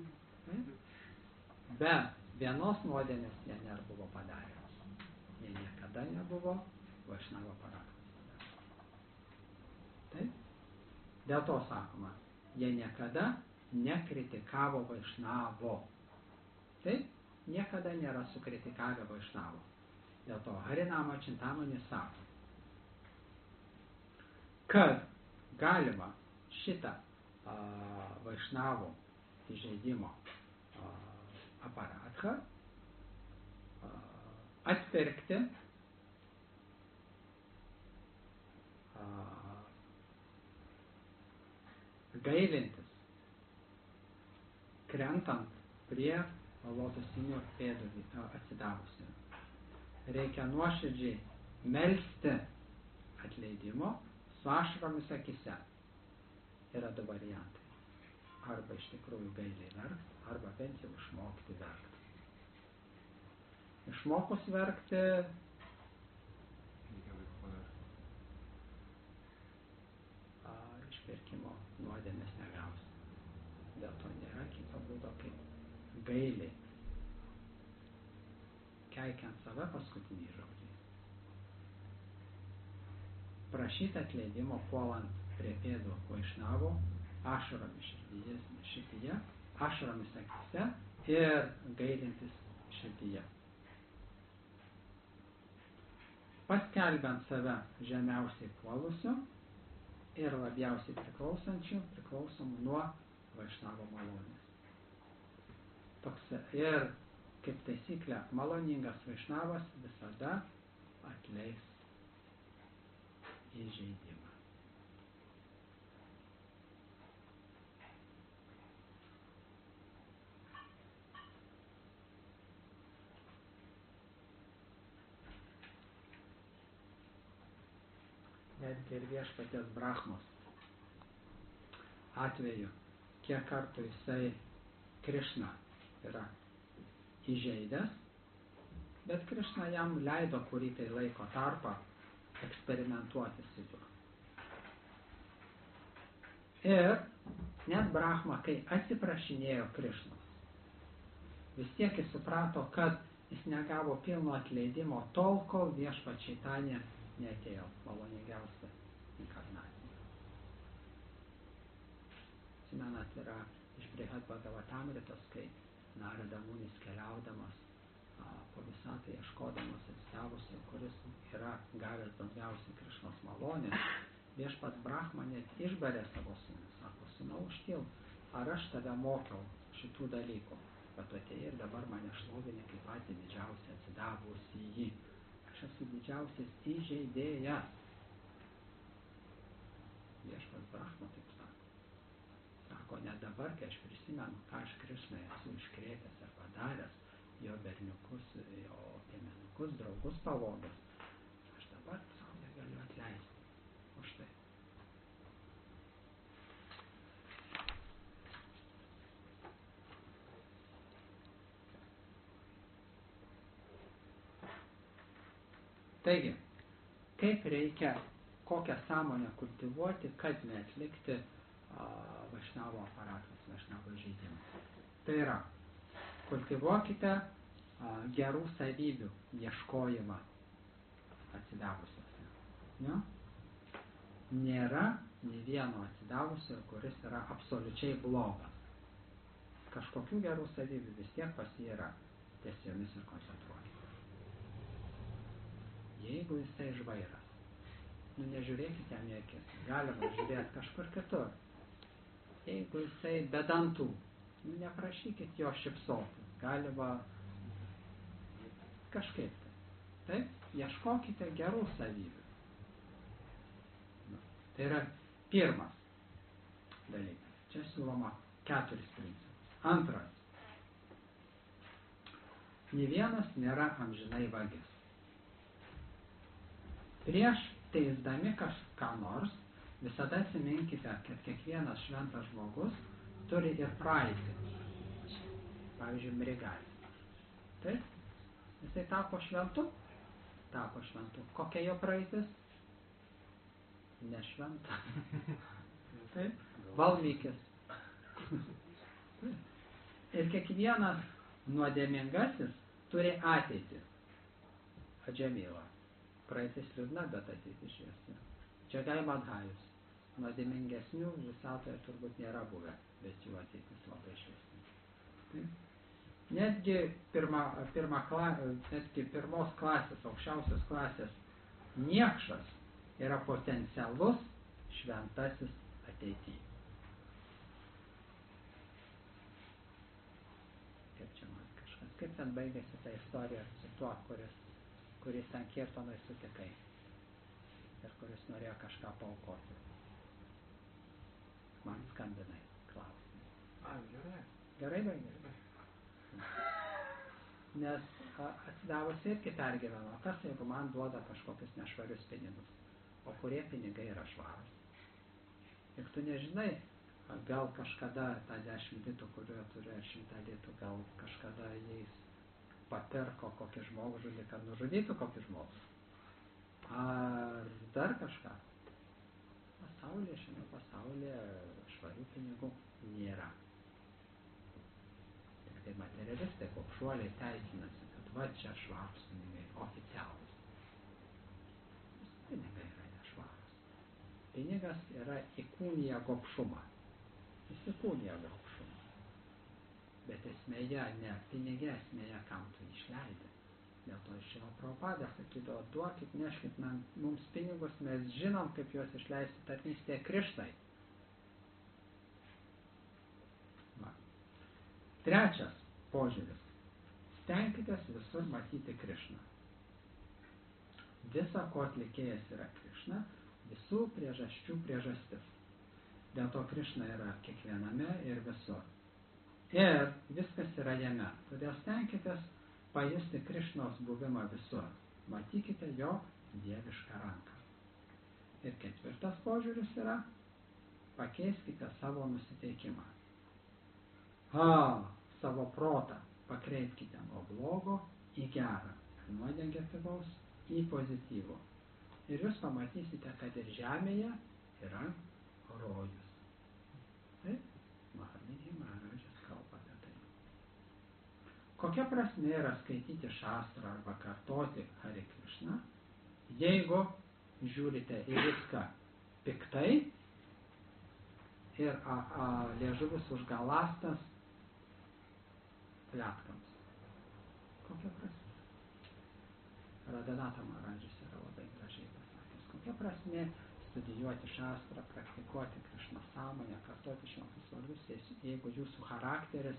Speaker 1: Be vienos nuodėmės jie nebuvo padarę. Jie niekada nebuvo Vaišnavo aparatas. Taip? Dėl to sakoma, jie niekada nekritikavo Vaišnavo. Taip? Niekada nėra sukritikavę Vaišnavo. Dėl to Harinama Čintamani sako, kad galima šitą a, Vaišnavo įžeidimo a, aparatą a, atpirkti a, gaivintis, krentant prie lotosinių pėdų atsidavusių. Reikia nuoširdžiai melsti atleidimo su ašaromis akise. Yra du variantai. Arba iš tikrųjų gailiai verkti, arba bent jau išmokti verkti. Išmokus verkti a, išpirkimo nuodėmės negausi. Dėl to nėra kito būdo, kaip gailiai, keikiant save paskutinį žodį. Prašyti atleidimo puolant prie pėdų Vaišnavo, ašaromis širdyje, ašaromis akise ir gailintis širdyje. Paskelbiant save žemiausiai puolusiu ir labiausiai priklausančiu, priklausomų nuo Vaišnavo malonės. Toks, ir kaip taisyklė, maloningas Vaišnavas visada atleis įžeidimą. Netgi ir viešpaties Brahmos atveju, kiek kartų jisai Krišną yra įžeidęs, bet Krišna jam leido kurį tai laiko tarpą eksperimentuoti su juo. Ir net Brahma, kai atsiprašinėjo Krišnos, vis tiek jis suprato, kad jis negavo pilno atleidimo tol, kol viešpats Čaitanija neatėjo maloningiausia inkarnacija. Atsimenat, yra iš Brihad Bhagavatamritos, kai Narada Munis keliaudamas a, po visatą ieškodamas atsidavusio, kuris yra gavęs daugiausiai Krišnos malonės, viešpats Brahma net išbarė savo sūnų, sako, sūnau, užtilk, ar aš tave mokiau šitų dalykų, bet tu atėjai ir dabar mane šlovini kaip patį didžiausią atsidavusi jį. Aš esu didžiausias įžeidėjas. Viešpats Brahma taip sako. Sako, ne dabar, kai aš prisimenu, ką aš Krišnai esu iškrėtęs ar padaręs, jo berniukus, jo piemenukus, draugus pavogęs, aš dabar savo negaliu atleisti už tai. Taigi, kaip reikia, kokią sąmonę kultivuoti, kad neatlikti Vaišnavo aparatas, Vaišnavo žaidimą. Tai yra, kultivuokite a, gerų savybių ieškojimą atsidavusiuose. Ne? Nėra nei vieno atsidavusio, kuris yra absoliučiai blogas. kažkokių gerų savybių vis tiek pas jį yra. Ties jomis ir koncentruokite. Jeigu jisai žvairas, nu nežiūrėkite jam į akis, galima žiūrėti kažkur kitur. Jeigu jisai be dantų, nu neprašykit jo šipsoti, galima kažkaip tai. Taip, ieškokite gerų savybių. Nu, tai yra pirmas dalykas. Čia siūloma keturis principus. Antras. Nė vienas nėra amžinai vagis. Prieš teisdami kažką nors, visada atsiminkite, kad kiekvienas šventas žmogus turi ir praeitį. Pavyzdžiui, Mrigalis. Taip? Jisai tapo šventu? Tapo šventu. Kokia jo praeitis? Nešventa. Taip? Valmykis. Ir kiekvienas nuodėmingasis turi ateitį. Adžemyla. Praeitis liūdna, bet ateitis šviesi. Čia Gaimadhajus. Nuodėmingesnių visatoje turbūt nėra buvę, bet jų ateitis labai šviesi. Taip? Netgi, pirma, pirma kla, netgi pirmos klasės, aukščiausios klasės niekšas yra potencialus šventasis ateityje. Kaip čia man kažkas, kaip ten baigėsi ta istorija su tuo, kuris, kuris ten Kirtonui sutikai ir kuris norėjo kažką paaukoti. Man skambinai klausimai.
Speaker 3: A, gerai.
Speaker 1: Gerai baigėsi? Nes atsidavusi irgi pergyveno, kas jeigu man duoda kažkokius nešvarius pinigus, o kurie pinigai yra švarus. Juk tu nežinai, gal kažkada tą dešimt litų, kurio turi šimtą litų, gal kažkada jais papirko kokį žmogžudį, kad nužudytų kokį žmogų. Ar dar kažką. Pasaulyje, šiame pasaulyje švarių pinigų nėra. Tai materialistai, kopšuoliai teisinasi, kad va čia švarūs pinigai, oficialūs. Pinigai yra nešvarūs. Pinigas yra įkūnija gopšumą. Jis įkūnija gopšumą. Bet esmėje, ne pinigė esmėje, kam tu išleidai. Dėl to iš Šrila Prabhupada sakydavo, duokit, neškit man, mums pinigus, mes žinom, kaip juos išleisti tarnystėje Krišnai. Trečias požiūris. Stenkitės visur matyti Krišną. Visa, ko atlikėjas yra Krišna, visų priežasčių priežastis. Dėl to Krišna yra kiekviename ir visur. Ir viskas yra jame. Todėl stenkitės pajusti Krišnos buvimą visur. Matykite jo dievišką ranką. Ir ketvirtas požiūris yra pakeiskite savo nusiteikimą. A, savo protą pakreipkite nuo blogo į gerą, nuo negatyvaus į pozityvų. Ir jūs pamatysite, kad ir žemėje yra rojus. Taip? Mahamidhi Maharadžas kalba apie tai. Kokia prasmė yra skaityti šastrą arba kartoti Hare Krishna, jeigu žiūrite į viską piktai ir a, a, liežuvis užgalastas pletkams. Kokia prasmė? Radhanatha Maharadžas yra labai gražiai pasakęs. Kokia prasmė studijuoti šastrą, praktikuoti Krišna sąmonę, kartoti šventus vardus, jeigu jūsų charakteris,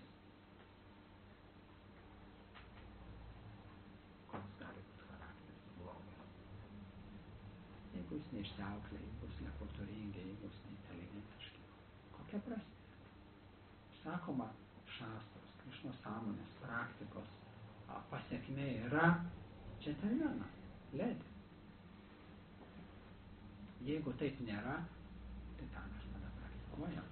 Speaker 1: koks gali būti charakteris blogas. Jeigu jūs neišsiauklė, jeigu jūs nekultūringi, jeigu jūs neinteligentiški. Kokia prasmė? Sakoma, šastros, Krišnos sąmonės, praktikos pasiekmė yra džentelmenas, ledi. Jeigu taip nėra, tai tą mes tada praktikuojam.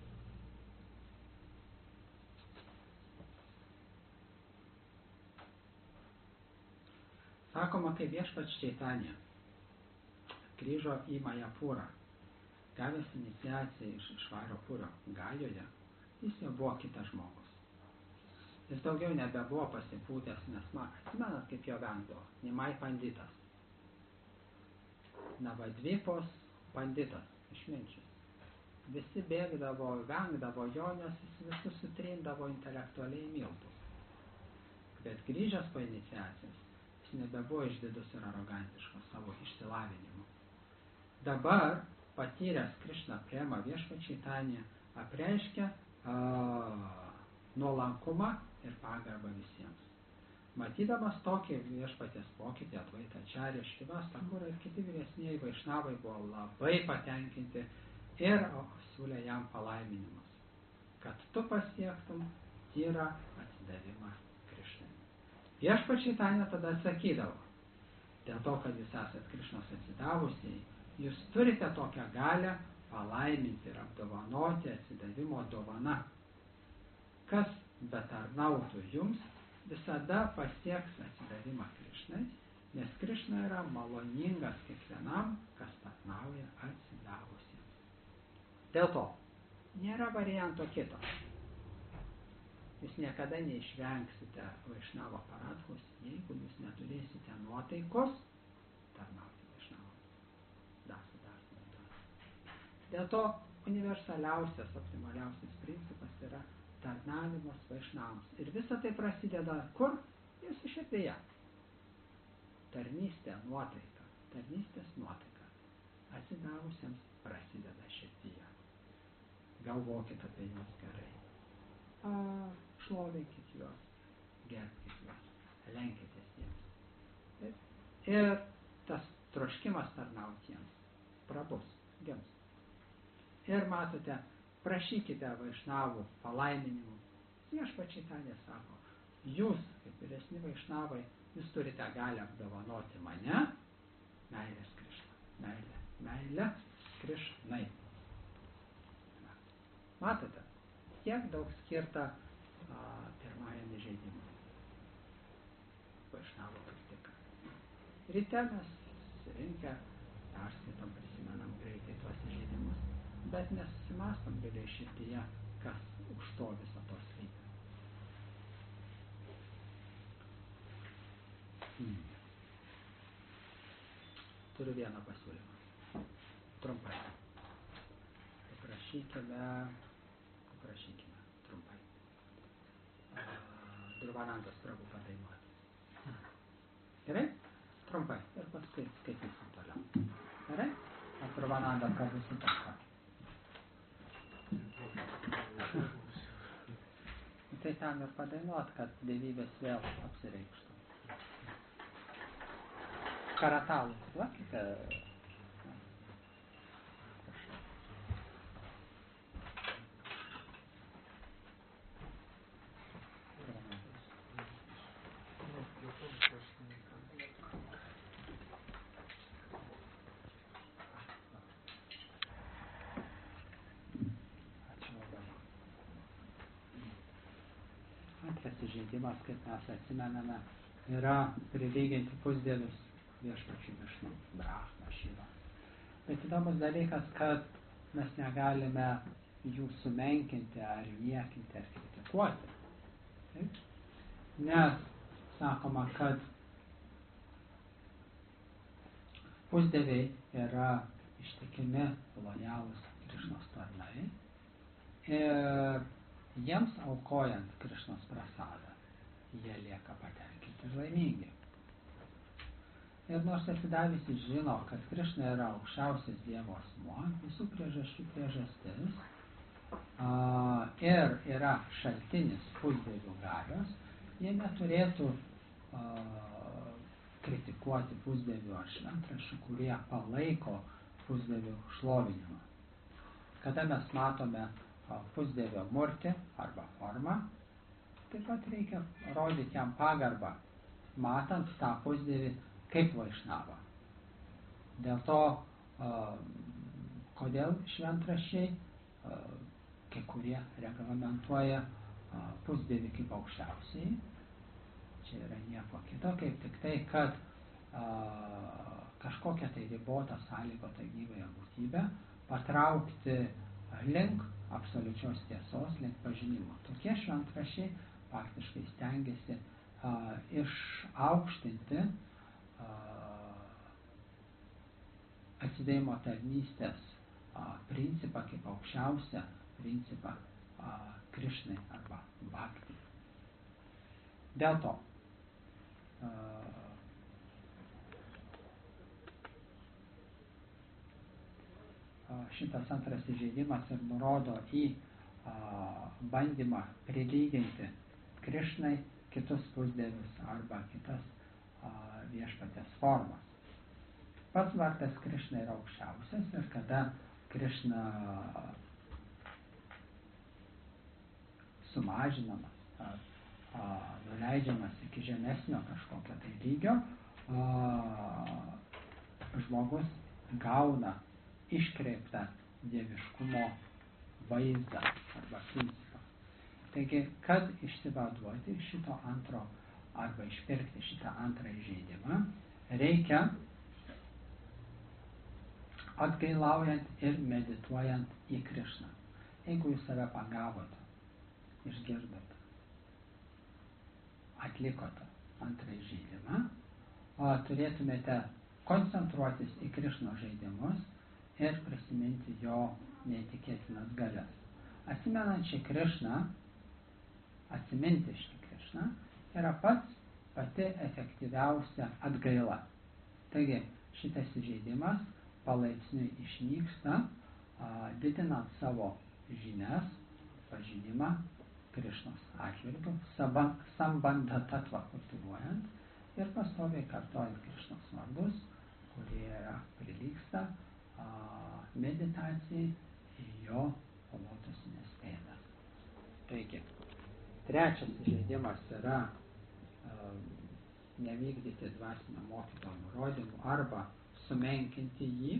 Speaker 1: Sakoma, kai viešpats Čaitanija grįžo į Majapūrą, gavęs iniciaciją iš Švario Pūrio Gajoje, jis jau buvo kitas žmogus. Jis daugiau nebebuvo pasipūtęs, nes man, atsimenat, kaip jo vengdavo, Nimai panditas. Navadvipos panditas, išminčius. visi bėgdavo, vengdavo jo, nes jis visus sutrindavo intelektualiai miltų. Bet grįžęs po iniciacijos, jis nebebuvo išdidus ir arogantiškas savo išsilavinimu. Dabar patyręs Krišna prema viešpačiai Čaitanija apreiškia a, nuolankumą ir pagarbą visiems. Matydamas tokį viešpaties pokytį Advaita Acharya, Šrivas Thakura ir kiti vyresnieji vaišnavai buvo labai patenkinti ir siūlė jam palaiminimus, kad tu pasiektum tyrą atsidavimą Krišnai. Viešpačiai Čaitanija tada atsakydavo, dėl to, kad jūs esat Krišnos atsidavusiai, jūs turite tokią galią palaiminti ir apdovanoti atsidavimo dovana. Kas betarnautų jums, visada pasieks atsidavimą Krišnai, nes Krišna yra maloningas kiekvienam, kas tarnauja atsidavusiems. Dėl to nėra varianto kito. Jūs niekada neišvengsite Vaišnavo paradhos, jeigu jūs neturėsite nuotaikos tarnauti Vaišnavams. Dasa, dasa, dasa. Dėl to universaliausias, optimaliausias principas yra tarnavimas Vaišnavams. Ir visa tai prasideda kur? Jūsų širdėje. Tarnystė nuotaika. Tarnystės nuotaika. Atsidavusiems prasideda širdyje. Galvokit apie juos gerai. A, šlovinkit juos, gerbkit juos, lenkitės jiems. Ir tas troškimas tarnauti jiems prabus, gims. Ir matote, prašykite Vaišnavų palaiminimų. Viešpačiai Čaitanija sako, jūs, kaip vyresni Vaišnavai, jūs turite galę apdovanoti mane, meilės Krišna, meilė, meilė Krišnai. Matote, kiek daug skirta a, pirmajam įžeidimui. Vaišnavo kritika. Ryte mes susirinkę, perskaitom, prisimenam greitai tuos įžeidimus, bet nesusimastom giliai širdyje, kas už to viso to slypi. Hmm. Turiu vieną pasiūlymą. Trumpai. Paprašykime, paprašykime, trumpai. Dhruvanandas Prabhu padainuoti. Gerai? Trumpai. Ir paskui skaitysim toliau. Gerai? Ar Dhruvananda Prabhu sutinka? Tai tam ir padainuot, kad dievybės vėl apsireikštų. Karatalų. Duokite. Įžeidimas, kaip mes atsimename, yra prilyginti pusdievius viešpačiui Višnu, Brahma, Šiva. Bet įdomus dalykas, kad mes negalime jų sumenkinti ar niekinti ar kritikuoti. Taip? Nes sakoma, kad pusdieviai yra ištikimi, lojalūs Krišnos tarnai ir jiems aukojant Krišnos prasadą, jie lieka patenkinti ir laimingi. Ir nors atsidavusi žino, kad Krišna yra aukščiausias Dievo asmuo, visų priežasčių priežastis, a, ir yra šaltinis pusdievių galios, jie neturėtų a, kritikuoti pusdievių ar šventraščių, kurie palaiko pusdievių šlovinimą. Kada mes matome pusdievio murtį arba formą, taip pat reikia rodyti jam pagarbą, matant tą pusdievį kaip Vaišnavą. Dėl to, kodėl šventraščiai, kai kurie reglamentuoja pusdievį kaip aukščiausiai, čia yra nieko kito, kaip tik tai, kad kažkokią tai ribotą sąlygotą gyvąją būtybę patraukti link absoliučios tiesos, link pažinimo. Tokie šventraščiai faktiškai stengiasi a, išaukštinti a, atsidėjimo tarnystės principą kaip aukščiausią principą Krišnai arba bhakti. Dėl to šitas antras įžeidimas ir nurodo į bandymą prilyginti Krišnai kitus pusdievius arba kitas viešpatės formas. Pats vardas Krišna yra aukščiausias ir kada Krišna sumažinamas ar a, nuleidžiamas iki žemesnio kažkokio tai lygio, a, žmogus gauna iškreiptą dieviškumo vaizdą arba principą. Taigi, kad išsivaduoti šito antro arba išpirkti šitą antrą įžeidimą, reikia atgailaujant ir medituojant į Krišną. Jeigu jūs save pagavote, išgirdote, atlikote antrą įžeidimą, turėtumėte koncentruotis į Krišnos žaidimus ir prisiminti jo neįtikėtinas galias. Atsimenant šį Krišną, atsiminti šį Krišną yra pats pati efektyviausia atgaila. Taigi, šitas įžeidimas palaipsniui išnyksta, didinant savo žinias, pažinimą Krišnos atžvilgiu, sambandha tatvą kultivuojant ir pastoviai kartojant Krišnos vardus, kurie yra prilygsta meditacijai į jo lotusinės pėdas. Taigi, trečias įžeidimas yra nevykdyti dvasinio mokytojo nurodymų arba sumenkinti jį.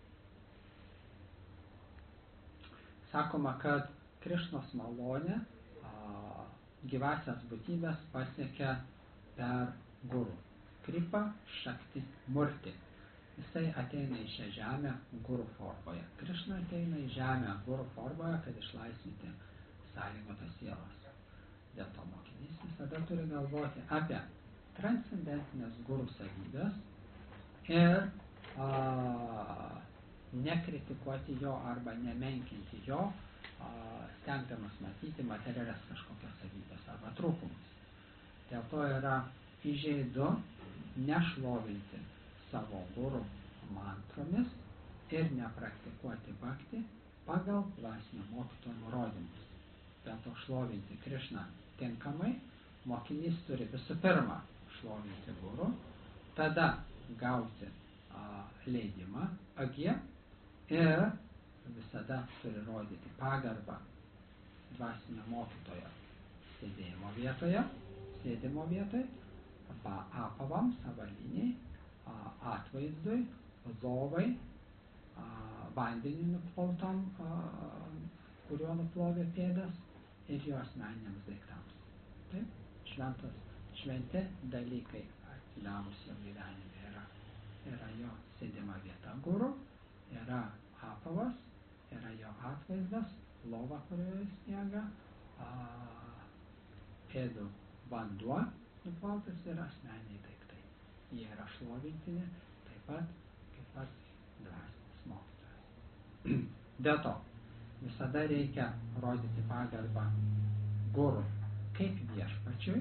Speaker 1: Sakoma, kad Krišnos malonė gyvasias būtybės pasiekia per guru. Kripa, šakti, murti. Jisai ateina į šią žemę guru formoje. Krišna ateina į žemę guru formoje, kad išlaisvinti sąlygotas sielas. Dėl to mokinys visada turi galvoti apie transcendentinės guru savybės ir a, nekritikuoti jo arba nemenkinti jo, a, stengdamas matyti materialias kažkokias savybės arba trūkumus. Dėl to yra įžeidu nešlovinti savo guru mantromis ir nepraktikuoti bhakti pagal dvasinio mokytojo nurodymus. Dėl to šlovinti Krišną tinkamai mokinys turi visų pirma šlovinti guru, tada gauti a, leidimą agie ir visada turi rodyti pagarbą dvasinio mokytojo sėdėjimo vietoje, sėdimo vietoje, apavams, avaliniai, atvaizdui, lovai, vandeniui nuplautam, kuriuo nuplovė pėdas ir jo asmeniniams daiktams. Taip, šventas, šventi dalykai atsidavus jo gyvenime yra, yra jo sėdima vieta guru, yra apavas, yra jo atvaizdas, lova, kurioje jis miega, pėdų vanduo nuplautas ir asmeniniai daiktai. Jie yra šlovintini, taip pat kaip pats dvasinis mokytojas. Dėl to visada reikia rodyti pagarbą guru kaip viešpačiui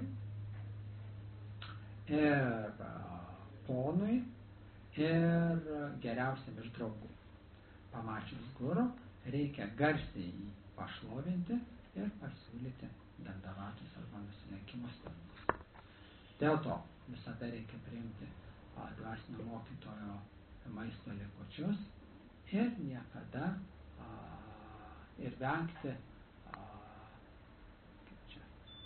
Speaker 1: ir ponui ir geriausiam iš draugų. Pamačius guru, reikia garsiai jį pašlovinti ir pasiūlyti dandavatus arba nusilenkimo stebuklus. Dėl to visada reikia priimti a, dvasinio mokytojo maisto likučius ir niekada a, ir vengti a, kaip čia,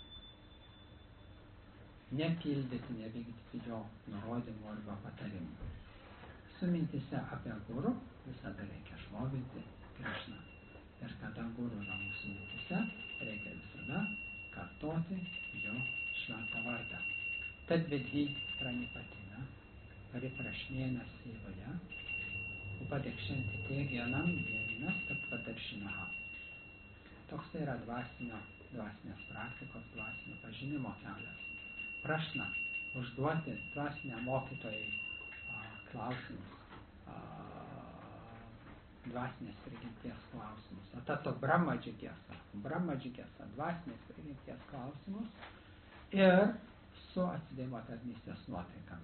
Speaker 1: nepildyti, nevykdyti jo nurodymų arba patarimų. Su mintise apie guru visada reikia šlovinti Krišną. Ir kada guru yra mūsų mintise, reikia visada kartoti jo šventą vardą. Tad vidhi pranipatina, pariprašnėna sėvoje, upadekšinti tėgianam vieninas tatvadaršinaha. Toks tai yra dvasinio, dvasinės praktikos, dvasinio pažinimo kelias. Prašna, užduoti dvasiniam mokytojai a, klausimus, a, dvasinės prigimties klausimus. Atato Brahma džigyasa, Brahma džigyasa, dvasinės prigimties klausimus ir su atsidėjimo tarnystės nuotaika.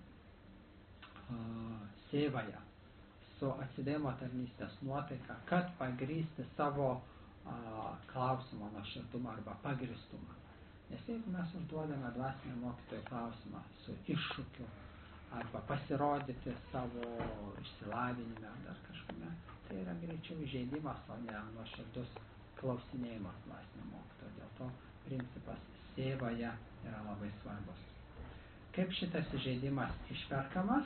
Speaker 1: Sėvaja, su atsidėjimo tarnystės nuotaika, kad pagrįsti savo a, klausimo nuoširdumą arba pagristumą. Nes jeigu mes užduodame dvasinio mokytojo klausimą su iššūkiu arba pasirodyti savo išsilavinime ar dar kažkame, tai yra greičiau įžeidimas, o ne nuoširdus klausinėjimas dvasinio mokytojo. Dėl to principas sėvaja yra labai svarbus. Kaip šitas įžeidimas išperkamas?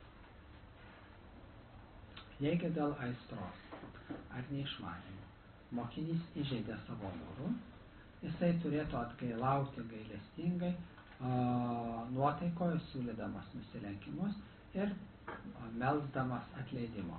Speaker 1: Jeigu dėl aistros ar neišmanymų mokinys įžeidė savo norų, jisai turėtų atgailauti gailestingai, nuotaikoje siūlydamas nusilenkimus ir melsdamas atleidimo.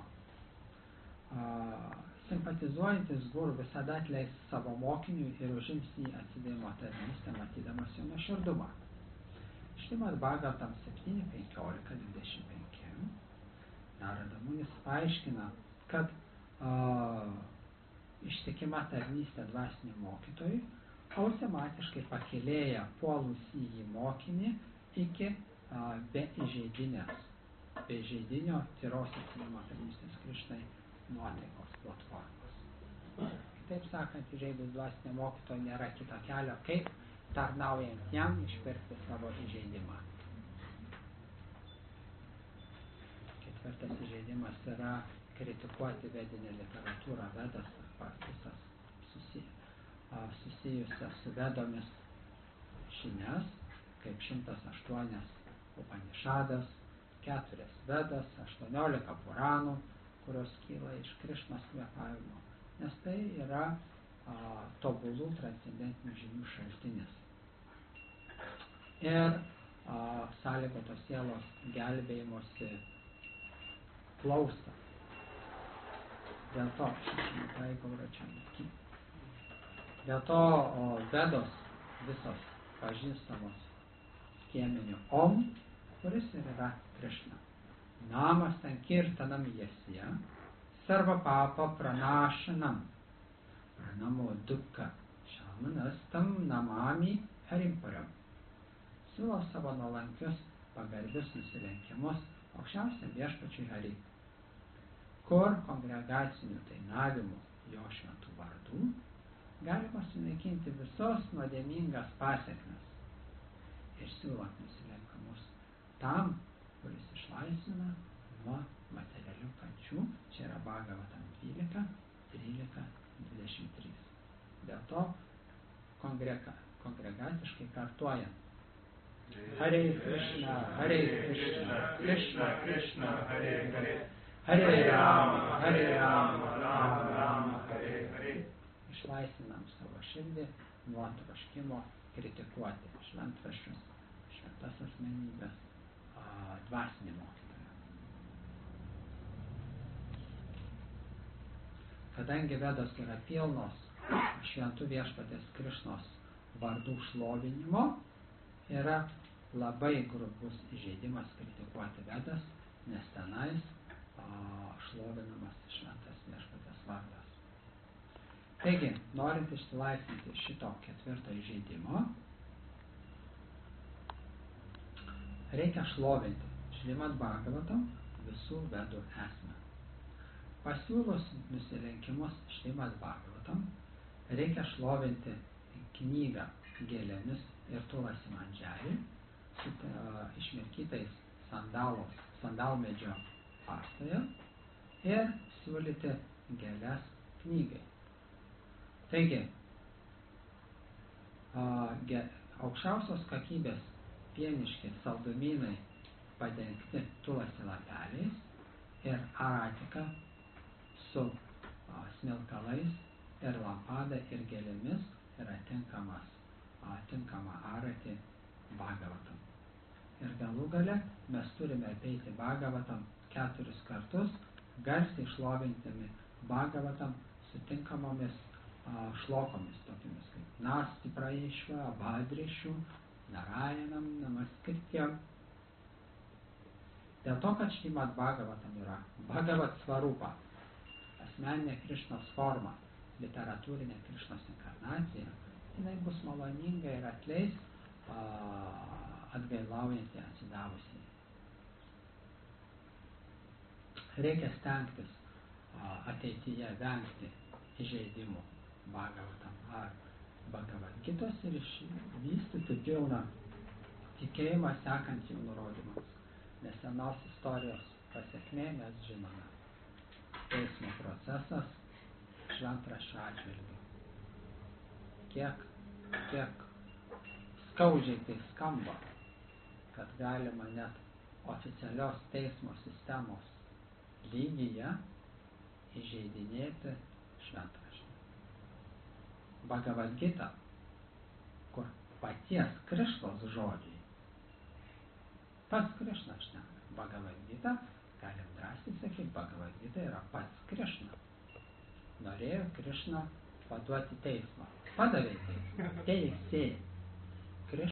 Speaker 1: Simpatizuojantis guru visada atleis savo mokiniui ir užims jį atsidėjimo tarnystę, matydamas jo nuoširdumą. Šrimad Bhagavatam septyni penkiolika dvidešimt penki. Narada Munis paaiškina, kad a, ištikima tarnystė dvasiniam mokytojui automatiškai pakėlėja puolusį į mokinį iki a, be įžeidinės, be įžeidinio tyros atsidėjimo tarnystės Krišnai nuotaikos platformos. Kitaip sakant, įžeidus dvasinio mokytojo nėra kito kelio, kaip tarnaujant jam išpirkti savo įžeidimą. Ketvirtas įžeidimas yra kritikuoti vedinę literatūrą, vedas arba visas susi, susijusias su vedomis žinias, kaip šimtas aštuonias Upanišadas, keturias vedas, aštuoniolika Puranų, kurios kyla iš Krišnos kvėpavimo, nes tai yra a, tobulų transcendentinių žinių šaltinis. Ir a, sąlygotos sielos gelbėjimosi plaustą. Dėl to, dėl to o, vedos visos pažįstamos skiemeniu Om, kuris ir yra Krišna. Namas sankirtanam jasya, sarva papa pranašanam, pranamo dukka, šamanastam namami harimparam. Siūlo savo nuolankius, pagarbius nusilenkimus aukščiausiam viešpačiui Hari, kur kongregacinių dainavimų jo šventų vardų galima sunaikinti visos nuodėmingas pasekmes ir siūlot nusilenkimus tam, kuris išlaisvina nuo materialių kančių. Čia yra Bhagavatam dvylika, trylika, dvidešimt trys. Dėl to kongrega, kongregaciškai kartuojant Hare Krishna, Hare Krishna, Krishna Krishna, Hare Hare, Hare Rama, Hare Rama, Rama Rama, Hare Hare. Išlaisvinam savo širdį nuo troškimo kritikuoti šventraščius, šventas asmenybės, dvasinį mokytoją. Kadangi vedos yra pilnos šventų viešpatės Krišnos vardų šlovinimo, yra labai grubus įžeidimas kritikuoti vedas, nes tenais a, šlovinamas šventas viešpatės vardas. Taigi, norint išsilaisvinti šito ketvirto įžeidimo, reikia šlovinti Šrimad Bhagavatam visų vedų esmę. Pasiūlus nusilenkimus Šrimad Bhagavatam, reikia šlovinti knygą gėlėmis ir tulasi mandžiarį su uh, išmirkytais sandalos, sandalmedžio pastoje ir siūlyti gėles knygai. Taigi, uh, ge, aukščiausios kokybės pieniški saldumynai padengti tulasi lapeliais ir aratika su uh, smilkalais ir lampada ir gėlėmis yra tinkamas tinkama arati Bhagavatam. Ir galų gale mes turime apeiti Bhagavatam keturis kartus, garsiai šlovintami Bhagavatam sutinkamomis a, šlokomis, tokiamis kaip Nasti Praishva, Abhadrishu, Narayanam, Namaskrityam. Dėl to, kad Šrimad Bhagavatam yra Bhagavat Svarupa, asmeninė Krišnos forma, literatūrinė Krišnos inkarnacija, jinai bus maloninga ir atleis a, atgailaujantį atsidavusį. Reikia stengtis a, ateityje vengti įžeidimų Bhagavatam ar Bhagavad-gitos ir išvystyti pilną tikėjimą sekant jų nurodymams. Nes senos istorijos pasekmė mes žinome. Teismo procesas šventraščio atžvilgiu. Kiek, kiek skaudžiai tai skamba, kad galima net oficialios teismo sistemos lygyje įžeidinėti šventraštį. Bhagavad-gita, kur paties Krišnos žodžiai, pats Krišna šneka. Bhagavad-gita, galim drąsiai sakyti, Bhagavad-gita yra pats Krišna. Norėjo Krišna paduoti teismą. Padavė teismą. Teisė.